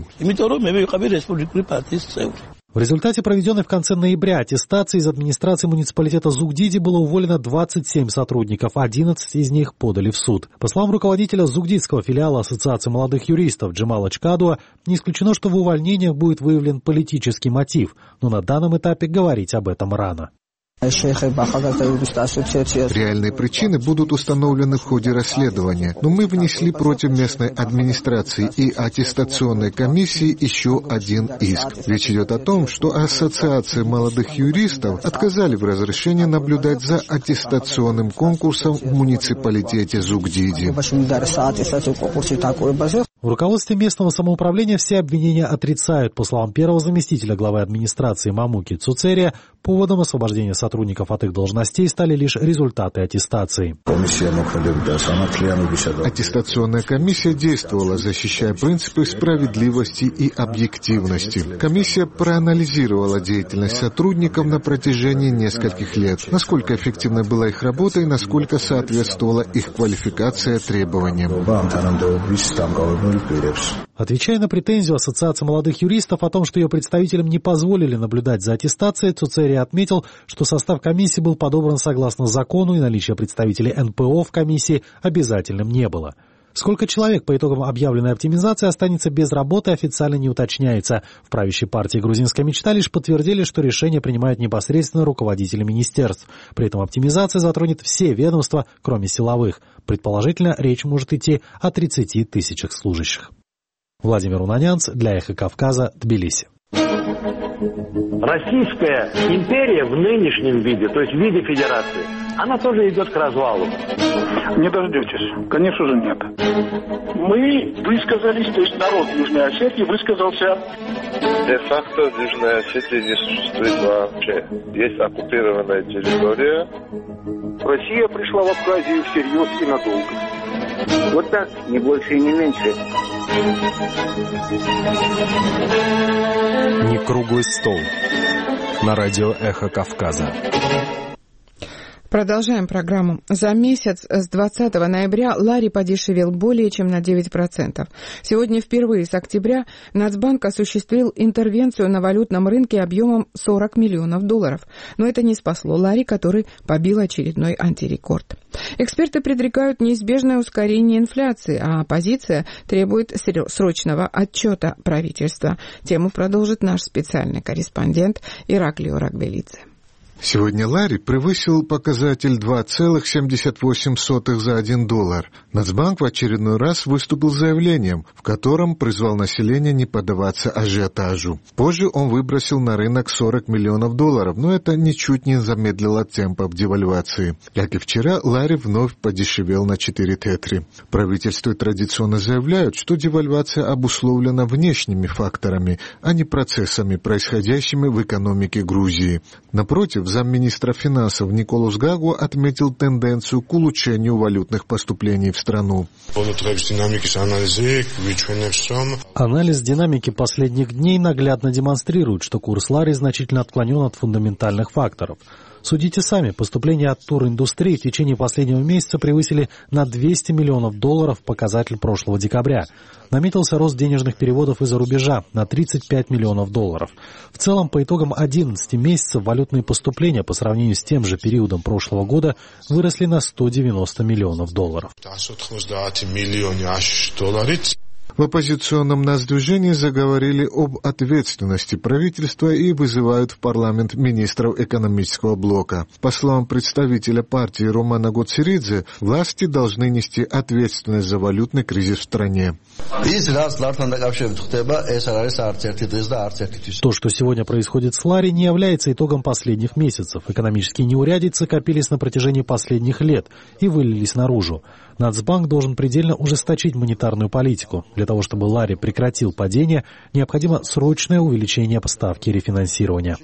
В результате проведенной в конце ноября аттестации из администрации муниципалитета Зугдиди было уволено 27 сотрудников, 11 из них подали в суд. По словам руководителя зугдидского филиала Ассоциации молодых юристов Джемала Чкадуа, не исключено, что в увольнениях будет выявлен политический мотив, но на данном этапе говорить об этом рано. Реальные причины будут установлены в ходе расследования, но мы внесли против местной администрации и аттестационной комиссии еще один иск. Речь идет о том, что Ассоциация молодых юристов отказали в разрешении наблюдать за аттестационным конкурсом в муниципалитете Зугдиди. В руководстве местного самоуправления все обвинения отрицают. По словам первого заместителя главы администрации Мамуки Цуцерия, поводом освобождения сотрудников от их должностей стали лишь результаты аттестации. Аттестационная комиссия действовала, защищая принципы справедливости и объективности. Комиссия проанализировала деятельность сотрудников на протяжении нескольких лет, насколько эффективна была их работа и насколько соответствовала их квалификация требованиям. Отвечая на претензию Ассоциации молодых юристов о том, что ее представителям не позволили наблюдать за аттестацией, Цуцерия отметил, что состав комиссии был подобран согласно закону и наличие представителей НПО в комиссии обязательным не было. Сколько человек по итогам объявленной оптимизации останется без работы, официально не уточняется. В правящей партии «Грузинская мечта» лишь подтвердили, что решение принимают непосредственно руководители министерств. При этом оптимизация затронет все ведомства, кроме силовых. Предположительно, речь может идти о 30 тысячах служащих. Владимир Унанянц для «Эхо Кавказа», Тбилиси. Российская империя в нынешнем виде, то есть в виде федерации, она тоже идет к развалу. Не дождетесь. Конечно же нет. Мы высказались, то есть народ Южной Осетии высказался. Де-факто в Южной Осетии не существует вообще. Есть оккупированная территория. Россия пришла в Абхазию всерьез и надолго. Вот так, не больше и не меньше. Не круглый стол. На радио «Эхо Кавказа». Продолжаем программу. За месяц с 20 ноября лари подешевел более чем на 9%. Сегодня впервые с октября Нацбанк осуществил интервенцию на валютном рынке объемом $40 миллионов. Но это не спасло лари, который побил очередной антирекорд. Эксперты предрекают неизбежное ускорение инфляции, а оппозиция требует срочного отчета правительства. Тему продолжит наш специальный корреспондент Ираклио Рагбелидзе. Сегодня лари превысил показатель 2,78 за $1. Нацбанк в очередной раз выступил с заявлением, в котором призвал население не поддаваться ажиотажу. Позже он выбросил на рынок $40 миллионов, но это ничуть не замедлило темпов девальвации. Как и вчера, лари вновь подешевел на 4 тетри. Правительство традиционно заявляют, что девальвация обусловлена внешними факторами, а не процессами, происходящими в экономике Грузии. Напротив, замминистра финансов Николас Гагу отметил тенденцию к улучшению валютных поступлений в страну. Анализ динамики последних дней наглядно демонстрирует, что курс лари значительно отклонен от фундаментальных факторов. Судите сами, поступления от туриндустрии в течение последнего месяца превысили на $200 миллионов показатель прошлого декабря. Наметился рост денежных переводов из-за рубежа на $35 миллионов. В целом, по итогам 11 месяцев валютные поступления по сравнению с тем же периодом прошлого года выросли на $190 миллионов. В оппозиционном нацдвижении заговорили об ответственности правительства и вызывают в парламент министров экономического блока. По словам представителя партии Романа Гоцеридзе, власти должны нести ответственность за валютный кризис в стране. То, что сегодня происходит с лари, не является итогом последних месяцев. Экономические неурядицы копились на протяжении последних лет и вылились наружу. Нацбанк должен предельно ужесточить монетарную политику. Для того, чтобы лари прекратил падение, необходимо срочное увеличение поставки и рефинансирования.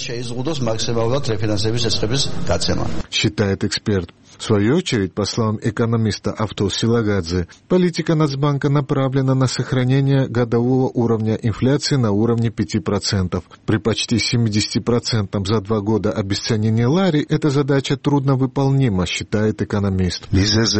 Считает эксперт. В свою очередь, по словам экономиста Автос Силагадзе, политика Нацбанка направлена на сохранение годового уровня инфляции на уровне 5%. При почти 70% за 2 года обесценения лари эта задача трудновыполнима, считает экономист.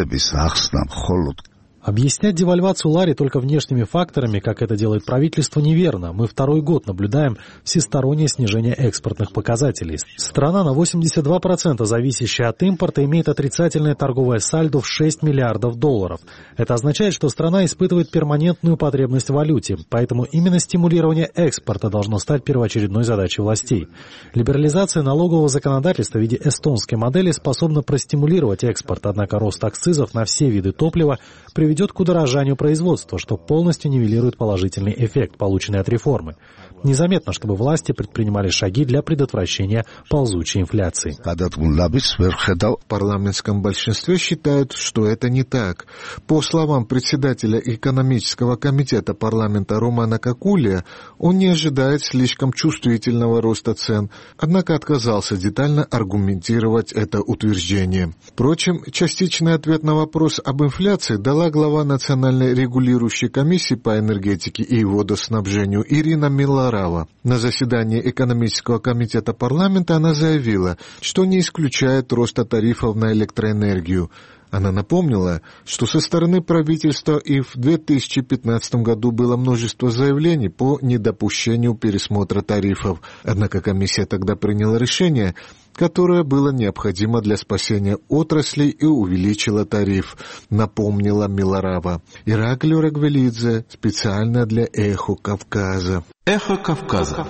Объяснять девальвацию лари только внешними факторами, как это делает правительство, неверно. Мы второй год наблюдаем всестороннее снижение экспортных показателей. Страна на 82% зависящая от импорта имеет отрицательное торговое сальдо в $6 миллиардов. Это означает, что страна испытывает перманентную потребность в валюте, поэтому именно стимулирование экспорта должно стать первоочередной задачей властей. Либерализация налогового законодательства в виде эстонской модели способна простимулировать экспорт, однако рост акцизов на все виды топлива приведет к удорожанию производства, что полностью нивелирует положительный эффект, полученный от реформы. Незаметно, чтобы власти предпринимали шаги для предотвращения ползучей инфляции. В парламентском большинстве считают, что это не так. По словам председателя экономического комитета парламента Романа Какулия, он не ожидает слишком чувствительного роста цен, однако отказался детально аргументировать это утверждение. Впрочем, частичный ответ на вопрос об инфляции дала глава Национальной регулирующей комиссии по энергетике и водоснабжению Ирина Миларава. На заседании экономического комитета парламента она заявила, что не исключает роста тарифов на электроэнергию. Она напомнила, что со стороны правительства и в 2015 году было множество заявлений по недопущению пересмотра тарифов. Однако комиссия тогда приняла решение, которое было необходимо для спасения отрасли и увеличило тариф, напомнила Миларава. Ираклий Рагвелидзе, специально для «Эхо Кавказа». «Эхо Кавказа».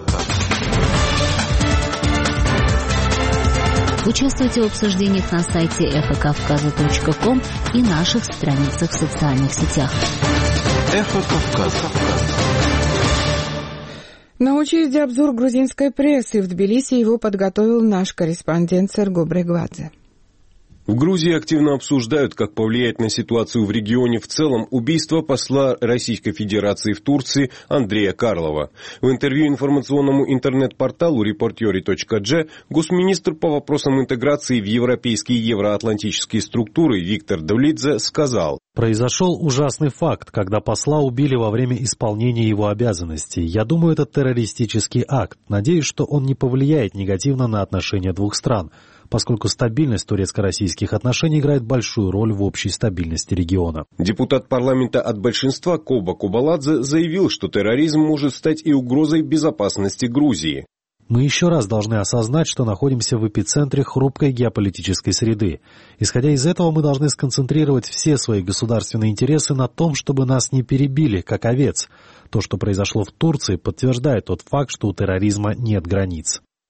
Участвуйте в обсуждениях на сайте эхокавказа.ком и наших страницах в социальных сетях. «Эхо Кавказа». На очереди обзор грузинской прессы. В Тбилиси его подготовил наш корреспондент Серго Брегвадзе. В Грузии активно обсуждают, как повлияет на ситуацию в регионе в целом убийство посла Российской Федерации в Турции Андрея Карлова. В интервью информационному интернет-порталу reportiori.g госминистр по вопросам интеграции в европейские и евроатлантические структуры Виктор Давлидзе сказал: «Произошел ужасный факт, когда посла убили во время исполнения его обязанностей. Я думаю, это террористический акт. Надеюсь, что он не повлияет негативно на отношения двух стран, поскольку стабильность турецко-российских отношений играет большую роль в общей стабильности региона». Депутат парламента от большинства Коба Кубаладзе заявил, что терроризм может стать и угрозой безопасности Грузии. Мы еще раз должны осознать, что находимся в эпицентре хрупкой геополитической среды. Исходя из этого, мы должны сконцентрировать все свои государственные интересы на том, чтобы нас не перебили, как овец. То, что произошло в Турции, подтверждает тот факт, что у терроризма нет границ.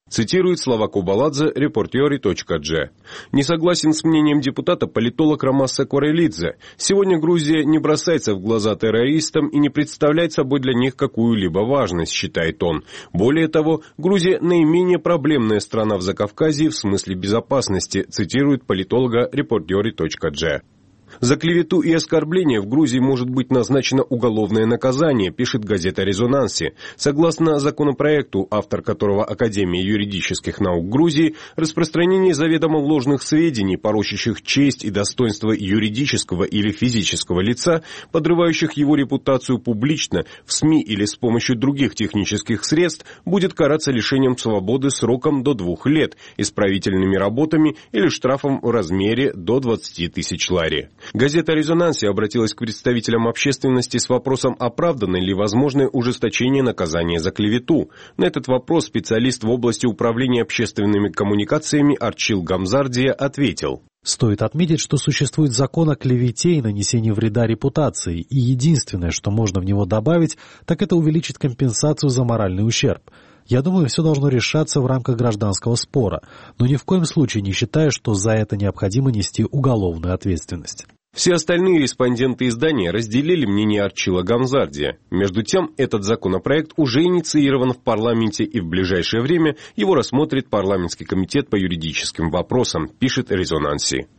Цитирует слова Кубаладзе Reportiori.g. Не согласен с мнением депутата политолог Ромас Сакварелидзе. Сегодня Грузия не бросается в глаза террористам и не представляет собой для них какую-либо важность, считает он. Более того, Грузия наименее проблемная страна в Закавказье в смысле безопасности, цитирует политолога Reportiori.g. За клевету и оскорбление в Грузии может быть назначено уголовное наказание, пишет газета «Резонанси». Согласно законопроекту, автор которого Академия юридических наук Грузии, распространение заведомо ложных сведений, порочащих честь и достоинство юридического или физического лица, подрывающих его репутацию публично, в СМИ или с помощью других технических средств, будет караться лишением свободы сроком до 2 лет, исправительными работами или штрафом в размере до 20 тысяч лари. Газета «Резонанси» обратилась к представителям общественности с вопросом, оправдано ли возможное ужесточение наказания за клевету. На этот вопрос специалист в области управления общественными коммуникациями Арчил Гамзардия ответил. Стоит отметить, что существует закон о клевете и нанесении вреда репутации, и единственное, что можно в него добавить, так это увеличить компенсацию за моральный ущерб. Я думаю, все должно решаться в рамках гражданского спора, но ни в коем случае не считаю, что за это необходимо нести уголовную ответственность. Все остальные респонденты издания разделили мнение Арчила Гамзардия. Между тем, этот законопроект уже инициирован в парламенте, и в ближайшее время его рассмотрит парламентский комитет по юридическим вопросам, пишет «Резонанси».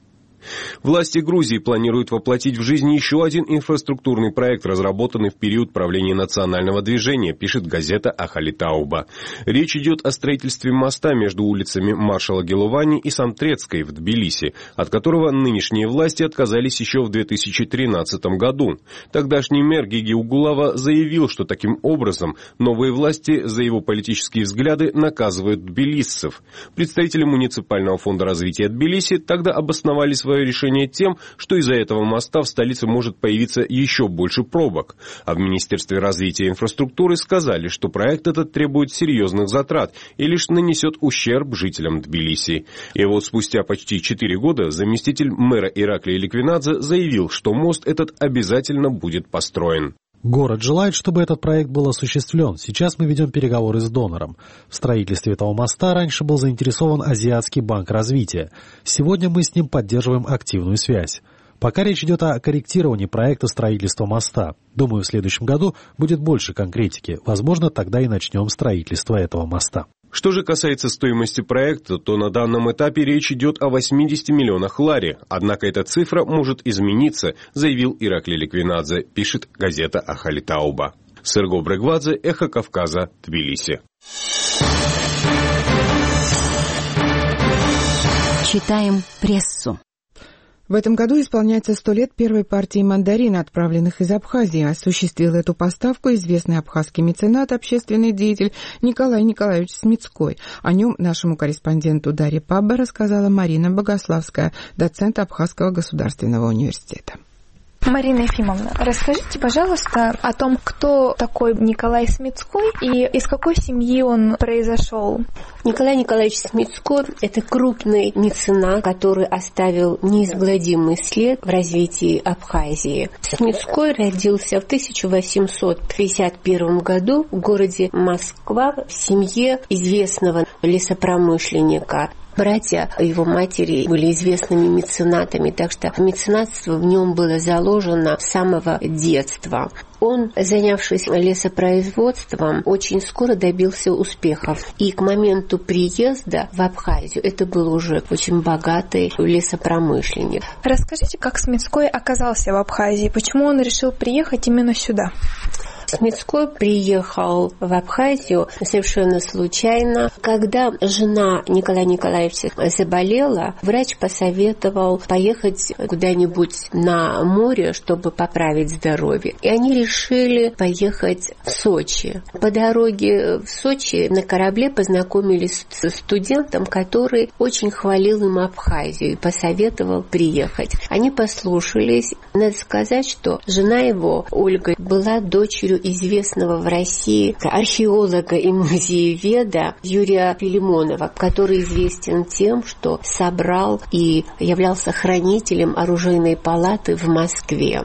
Власти Грузии планируют воплотить в жизнь еще один инфраструктурный проект, разработанный в период правления национального движения, пишет газета «Ахали Тауба». Речь идет о строительстве моста между улицами Маршала Гелувани и Самтрецкой в Тбилиси, от которого нынешние власти отказались еще в 2013 году. Тогдашний мэр Гиги Угулава заявил, что таким образом новые власти за его политические взгляды наказывают тбилиссцев. Представители муниципального фонда развития Тбилиси тогда обосновали свое решение тем, что из-за этого моста в столице может появиться еще больше пробок. А в Министерстве развития и инфраструктуры сказали, что проект этот требует серьезных затрат и лишь нанесет ущерб жителям Тбилиси. И вот спустя почти 4 года заместитель мэра Ираклий Ликвинадзе заявил, что мост этот обязательно будет построен. Город желает, чтобы этот проект был осуществлен. Сейчас мы ведем переговоры с донором. В строительстве этого моста раньше был заинтересован Азиатский банк развития. Сегодня мы с ним поддерживаем активную связь. Пока речь идет о корректировании проекта строительства моста. Думаю, в следующем году будет больше конкретики. Возможно, тогда и начнем строительство этого моста. Что же касается стоимости проекта, то на данном этапе речь идет о 80 миллионах лари. Однако эта цифра может измениться, заявил Ираклий Ликвинадзе, пишет газета «Ахали Тауба». Серго Брегвадзе, Эхо Кавказа, Тбилиси. Читаем прессу. В этом году исполняется 100 лет первой партии мандарин, отправленных из Абхазии. Осуществил эту поставку известный абхазский меценат, общественный деятель Николай Николаевич Смицкой. О нем нашему корреспонденту Дарье Пабба рассказала Марина Богославская, доцент Абхазского государственного университета. Марина Ефимовна, расскажите, пожалуйста, о том, кто такой Николай Смицкой и из какой семьи он произошел. Николай Николаевич Смицкой – это крупный меценат, который оставил неизгладимый след в развитии Абхазии. Смицкой родился в 1851 году в городе Москва в семье известного лесопромышленника. Братья его матери были известными меценатами, так что меценатство в нем было заложено с самого детства. Он, занявшись лесопроизводством, очень скоро добился успехов. И к моменту приезда в Абхазию это был уже очень богатый лесопромышленник. Расскажите, как Смицкой оказался в Абхазии? Почему он решил приехать именно сюда? Смицкой приехал в Абхазию совершенно случайно. Когда жена Николая Николаевича заболела, врач посоветовал поехать куда-нибудь на море, чтобы поправить здоровье. И они решили поехать в Сочи. По дороге в Сочи на корабле познакомились с студентом, который очень хвалил им Абхазию и посоветовал приехать. Они послушались. Надо сказать, что жена его, Ольга, была дочерью известного в России археолога и музееведа Юрия Филимонова, который известен тем, что собрал и являлся хранителем оружейной палаты в Москве.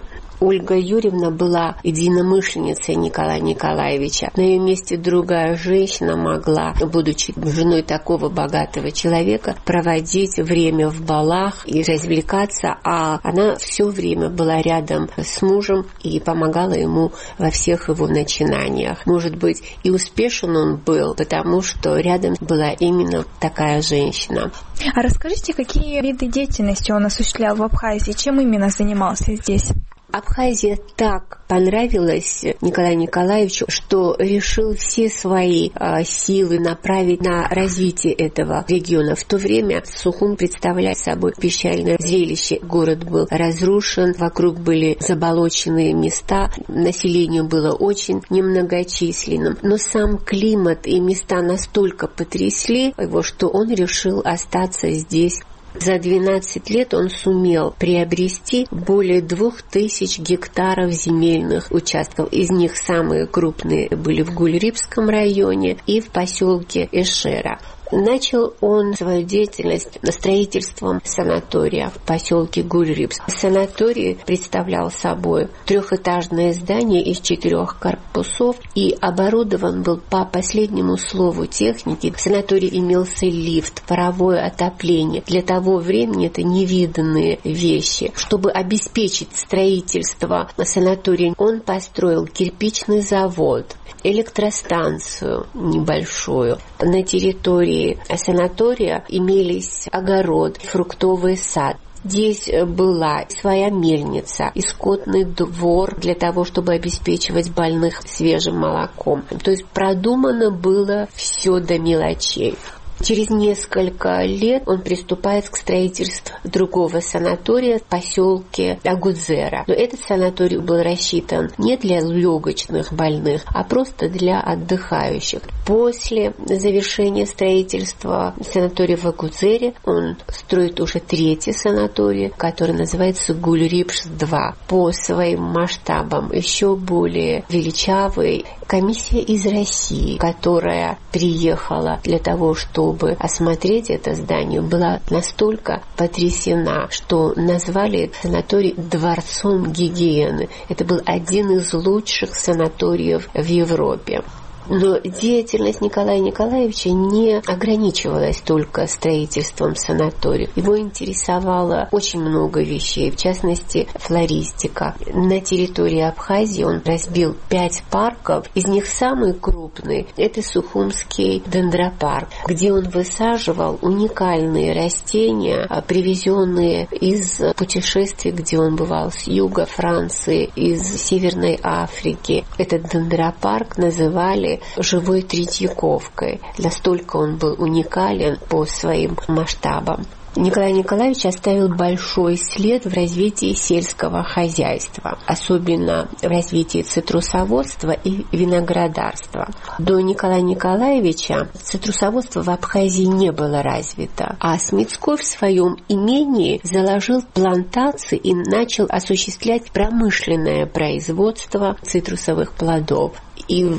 Ольга Юрьевна была единомышленницей Николая Николаевича. На ее месте другая женщина могла, будучи женой такого богатого человека, проводить время в балах и развлекаться, а она все время была рядом с мужем и помогала ему во всех его начинаниях. Может быть, и успешен он был, потому что рядом была именно такая женщина. А расскажите, какие виды деятельности он осуществлял в Абхазии? Чем именно занимался здесь? Абхазия так понравилась Николаю Николаевичу, что решил все свои силы направить на развитие этого региона. В то время Сухум представляет собой печальное зрелище. Город был разрушен, вокруг были заболоченные места, население было очень немногочисленным. Но сам климат и места настолько потрясли его, что он решил остаться здесь. За 12 лет он сумел приобрести более 2000 гектаров земельных участков. Из них самые крупные были в Гульрипском районе и в поселке Эшера. Начал он свою деятельность строительством санатория в поселке Гульрипс. Санаторий представлял собой трехэтажное здание из 4 корпусов и оборудован был по последнему слову техники. В санатории имелся лифт, паровое отопление. Для того времени это невиданные вещи. Чтобы обеспечить строительство санатория, он построил кирпичный завод, электростанцию небольшую. На территории санатория имелись огород, фруктовый сад. Здесь была своя мельница и скотный двор для того, чтобы обеспечивать больных свежим молоком. То есть продумано было все до мелочей. Через несколько лет он приступает к строительству другого санатория в поселке Агудзера. Но этот санаторий был рассчитан не для легочных больных, а просто для отдыхающих. После завершения строительства санатория в Агудзере он строит уже 3-й санаторий, который называется Гульрипс-2. По своим масштабам еще более величавый. Комиссия из России, которая приехала для того, чтобы осмотреть это здание, была настолько потрясена, что назвали санаторий дворцом гигиены. Это был один из лучших санаториев в Европе. Но деятельность Николая Николаевича не ограничивалась только строительством санатория. Его интересовало очень много вещей, в частности, флористика. На территории Абхазии он разбил 5 парков. Из них самый крупный – это Сухумский дендропарк, где он высаживал уникальные растения, привезенные из путешествий, где он бывал с юга Франции, из Северной Африки. Этот дендропарк называли живой Третьяковкой. Настолько он был уникален по своим масштабам. Николай Николаевич оставил большой след в развитии сельского хозяйства, особенно в развитии цитрусоводства и виноградарства. До Николая Николаевича цитрусоводство в Абхазии не было развито, а Смицкой в своем имении заложил плантации и начал осуществлять промышленное производство цитрусовых плодов. И в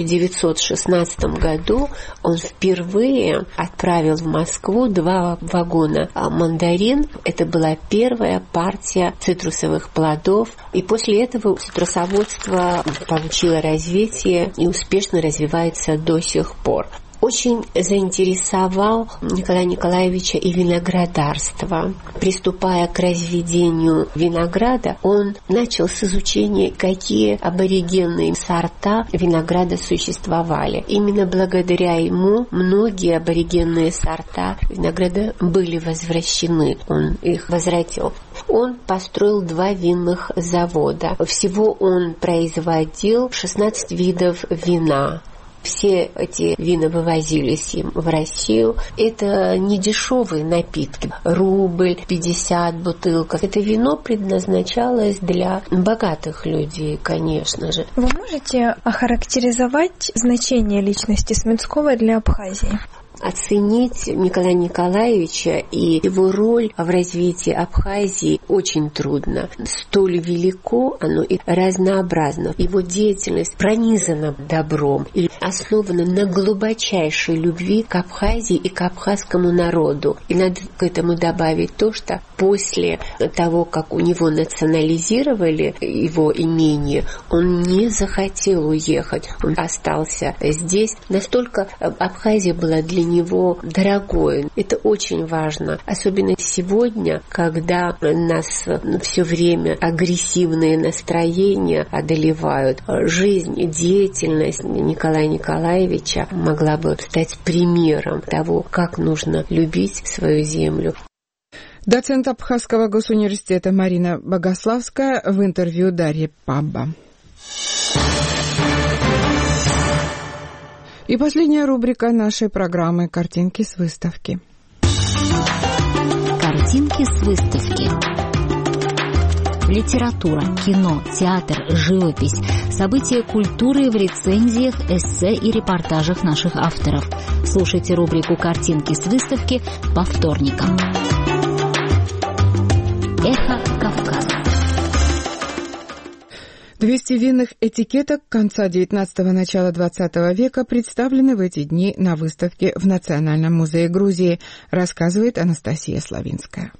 1916 году он впервые отправил в Москву 2 вагона мандарин. Это была первая партия цитрусовых плодов. И после этого цитрусоводство получило развитие и успешно развивается до сих пор. Очень заинтересовал Николая Николаевича и виноградарство. Приступая к разведению винограда, он начал с изучения, какие аборигенные сорта винограда существовали. Именно благодаря ему многие аборигенные сорта винограда были возвращены. Он их возвратил. Он построил 2 винных завода. Всего он производил 16 видов вина. Все эти вина вывозились им в Россию. Это не дешевые напитки. Рубль, 50 бутылок. Это вино предназначалось для богатых людей, конечно же. Вы можете охарактеризовать значение личности Смицкого для Абхазии? Оценить Николая Николаевича и его роль в развитии Абхазии очень трудно. Столь велико оно и разнообразно. Его деятельность пронизана добром и основана на глубочайшей любви к Абхазии и к абхазскому народу. И надо к этому добавить то, что после того, как у него национализировали его имение, он не захотел уехать. Он остался здесь. Настолько Абхазия была для него дорогой. Это очень важно. Особенно сегодня, когда нас все время агрессивные настроения одолевают. Жизнь и деятельность Николая Николаевича могла бы стать примером того, как нужно любить свою землю. Доцент Абхазского госуниверситета Марина Богославская в интервью Дарьи Пабба. И последняя рубрика нашей программы «Картинки с выставки». Картинки с выставки. Литература, кино, театр, живопись, события культуры в рецензиях, эссе и репортажах наших авторов. Слушайте рубрику «Картинки с выставки» по вторникам. Эхо Кавказа. 200 винных этикеток конца XIX – начала XX века представлены в эти дни на выставке в Национальном музее Грузии, рассказывает Анастасия Славинская.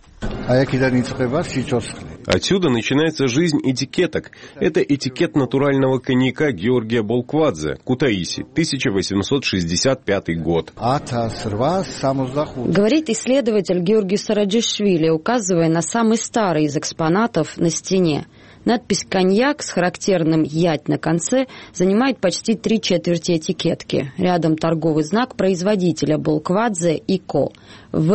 Отсюда начинается жизнь этикеток. Это этикет натурального коньяка Георгия Болквадзе, Кутаиси, 1865 год. Говорит исследователь Георгий Сараджишвили, указывая на самый старый из экспонатов на стене. Надпись «Коньяк» с характерным «ять» на конце занимает почти 3/4 этикетки. Рядом торговый знак производителя Болквадзе и Ко. В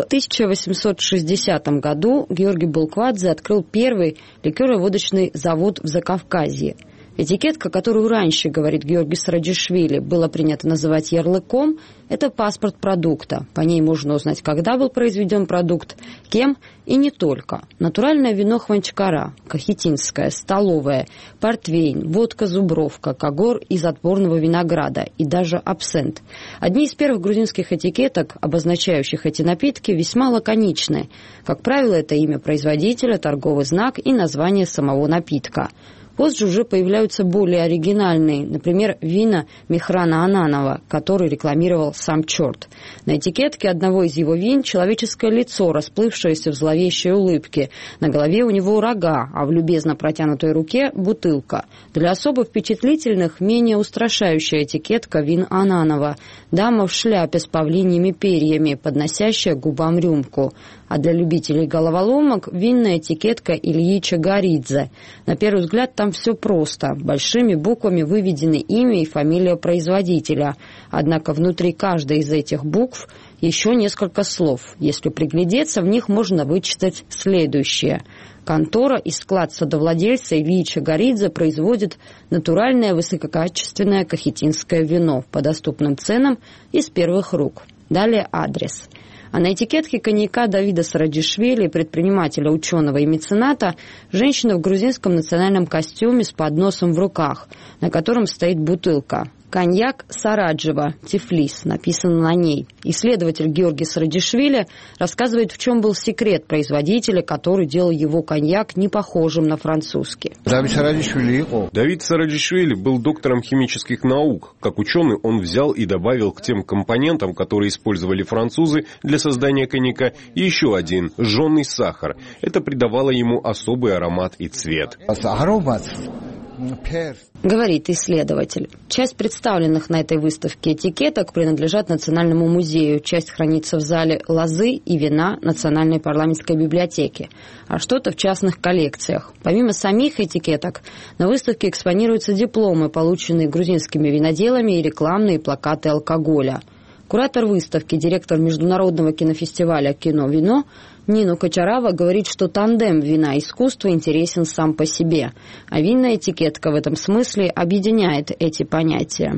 1860 году Георгий Болквадзе открыл первый ликероводочный завод в Закавказье. Этикетка, которую раньше, говорит Георгий Сараджишвили, было принято называть ярлыком, это паспорт продукта. По ней можно узнать, когда был произведен продукт, кем и не только. Натуральное вино Хванчкара, кахетинское, столовое, портвейн, водка Зубровка, когор из отборного винограда и даже абсент. Одни из первых грузинских этикеток, обозначающих эти напитки, весьма лаконичны. Как правило, это имя производителя, торговый знак и название самого напитка. Позже уже появляются более оригинальные, например, вина Михрана Ананова, который рекламировал сам черт. На этикетке одного из его вин человеческое лицо, расплывшееся в зловещей улыбке. На голове у него рога, а в любезно протянутой руке бутылка. Для особо впечатлительных менее устрашающая этикетка вин Ананова. Дама в шляпе с павлиньими перьями, подносящая к губам рюмку. А для любителей головоломок винная этикетка Ильи Чагаридзе. На первый взгляд там все просто. Большими буквами выведены имя и фамилия производителя. Однако внутри каждой из этих букв еще несколько слов. Если приглядеться, в них можно вычитать следующее. Контора и склад садовладельца Ильи Чагаридзе производит натуральное высококачественное кахетинское вино по доступным ценам из первых рук. Далее адрес. А на этикетке коньяка Давида Сараджишвили, предпринимателя, ученого и мецената, женщина в грузинском национальном костюме с подносом в руках, на котором стоит бутылка. «Коньяк Сараджева, Тифлис» написано на ней. Исследователь Георгий Сараджишвили рассказывает, в чем был секрет производителя, который делал его коньяк не похожим на французский. Давид Сараджишвили был доктором химических наук. Как ученый он взял и добавил к тем компонентам, которые использовали французы для создания коньяка, еще один – жженый сахар. Это придавало ему особый аромат и цвет. Говорит исследователь. Часть представленных на этой выставке этикеток принадлежат Национальному музею, часть хранится в зале лозы и вина Национальной парламентской библиотеки, а что-то в частных коллекциях. Помимо самих этикеток, на выставке экспонируются дипломы, полученные грузинскими виноделами, и рекламные плакаты алкоголя. Куратор выставки, директор международного кинофестиваля «Кино-вино» Нину Кочарава говорит, что тандем вина и искусства интересен сам по себе, а винная этикетка в этом смысле объединяет эти понятия.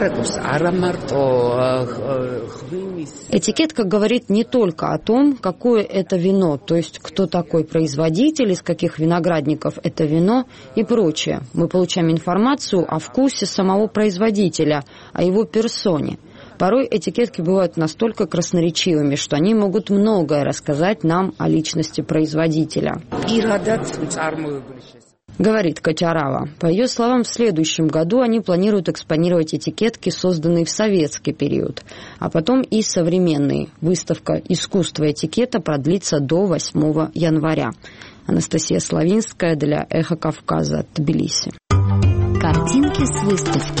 Этикетка говорит не только о том, какое это вино, то есть кто такой производитель, из каких виноградников это вино и прочее. Мы получаем информацию о вкусе самого производителя, о его персоне. Порой этикетки бывают настолько красноречивыми, что они могут многое рассказать нам о личности производителя. Говорит Катярава. По ее словам, в следующем году они планируют экспонировать этикетки, созданные в советский период, а потом и современные. Выставка «Искусство этикета» продлится до 8 января. Анастасия Славинская для «Эхо Кавказа», Тбилиси. Картинки с выставки.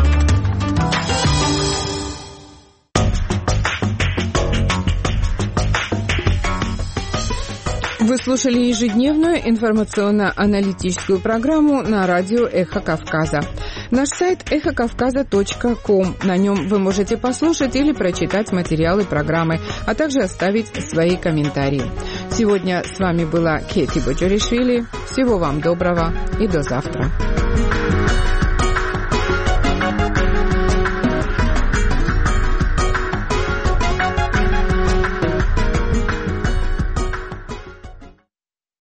Вы слушали ежедневную информационно-аналитическую программу на радио «Эхо Кавказа». Наш сайт эхокавказа.ком. На нем вы можете послушать или прочитать материалы программы, а также оставить свои комментарии. Сегодня с вами была Кети Боджоришвили. Всего вам доброго и до завтра.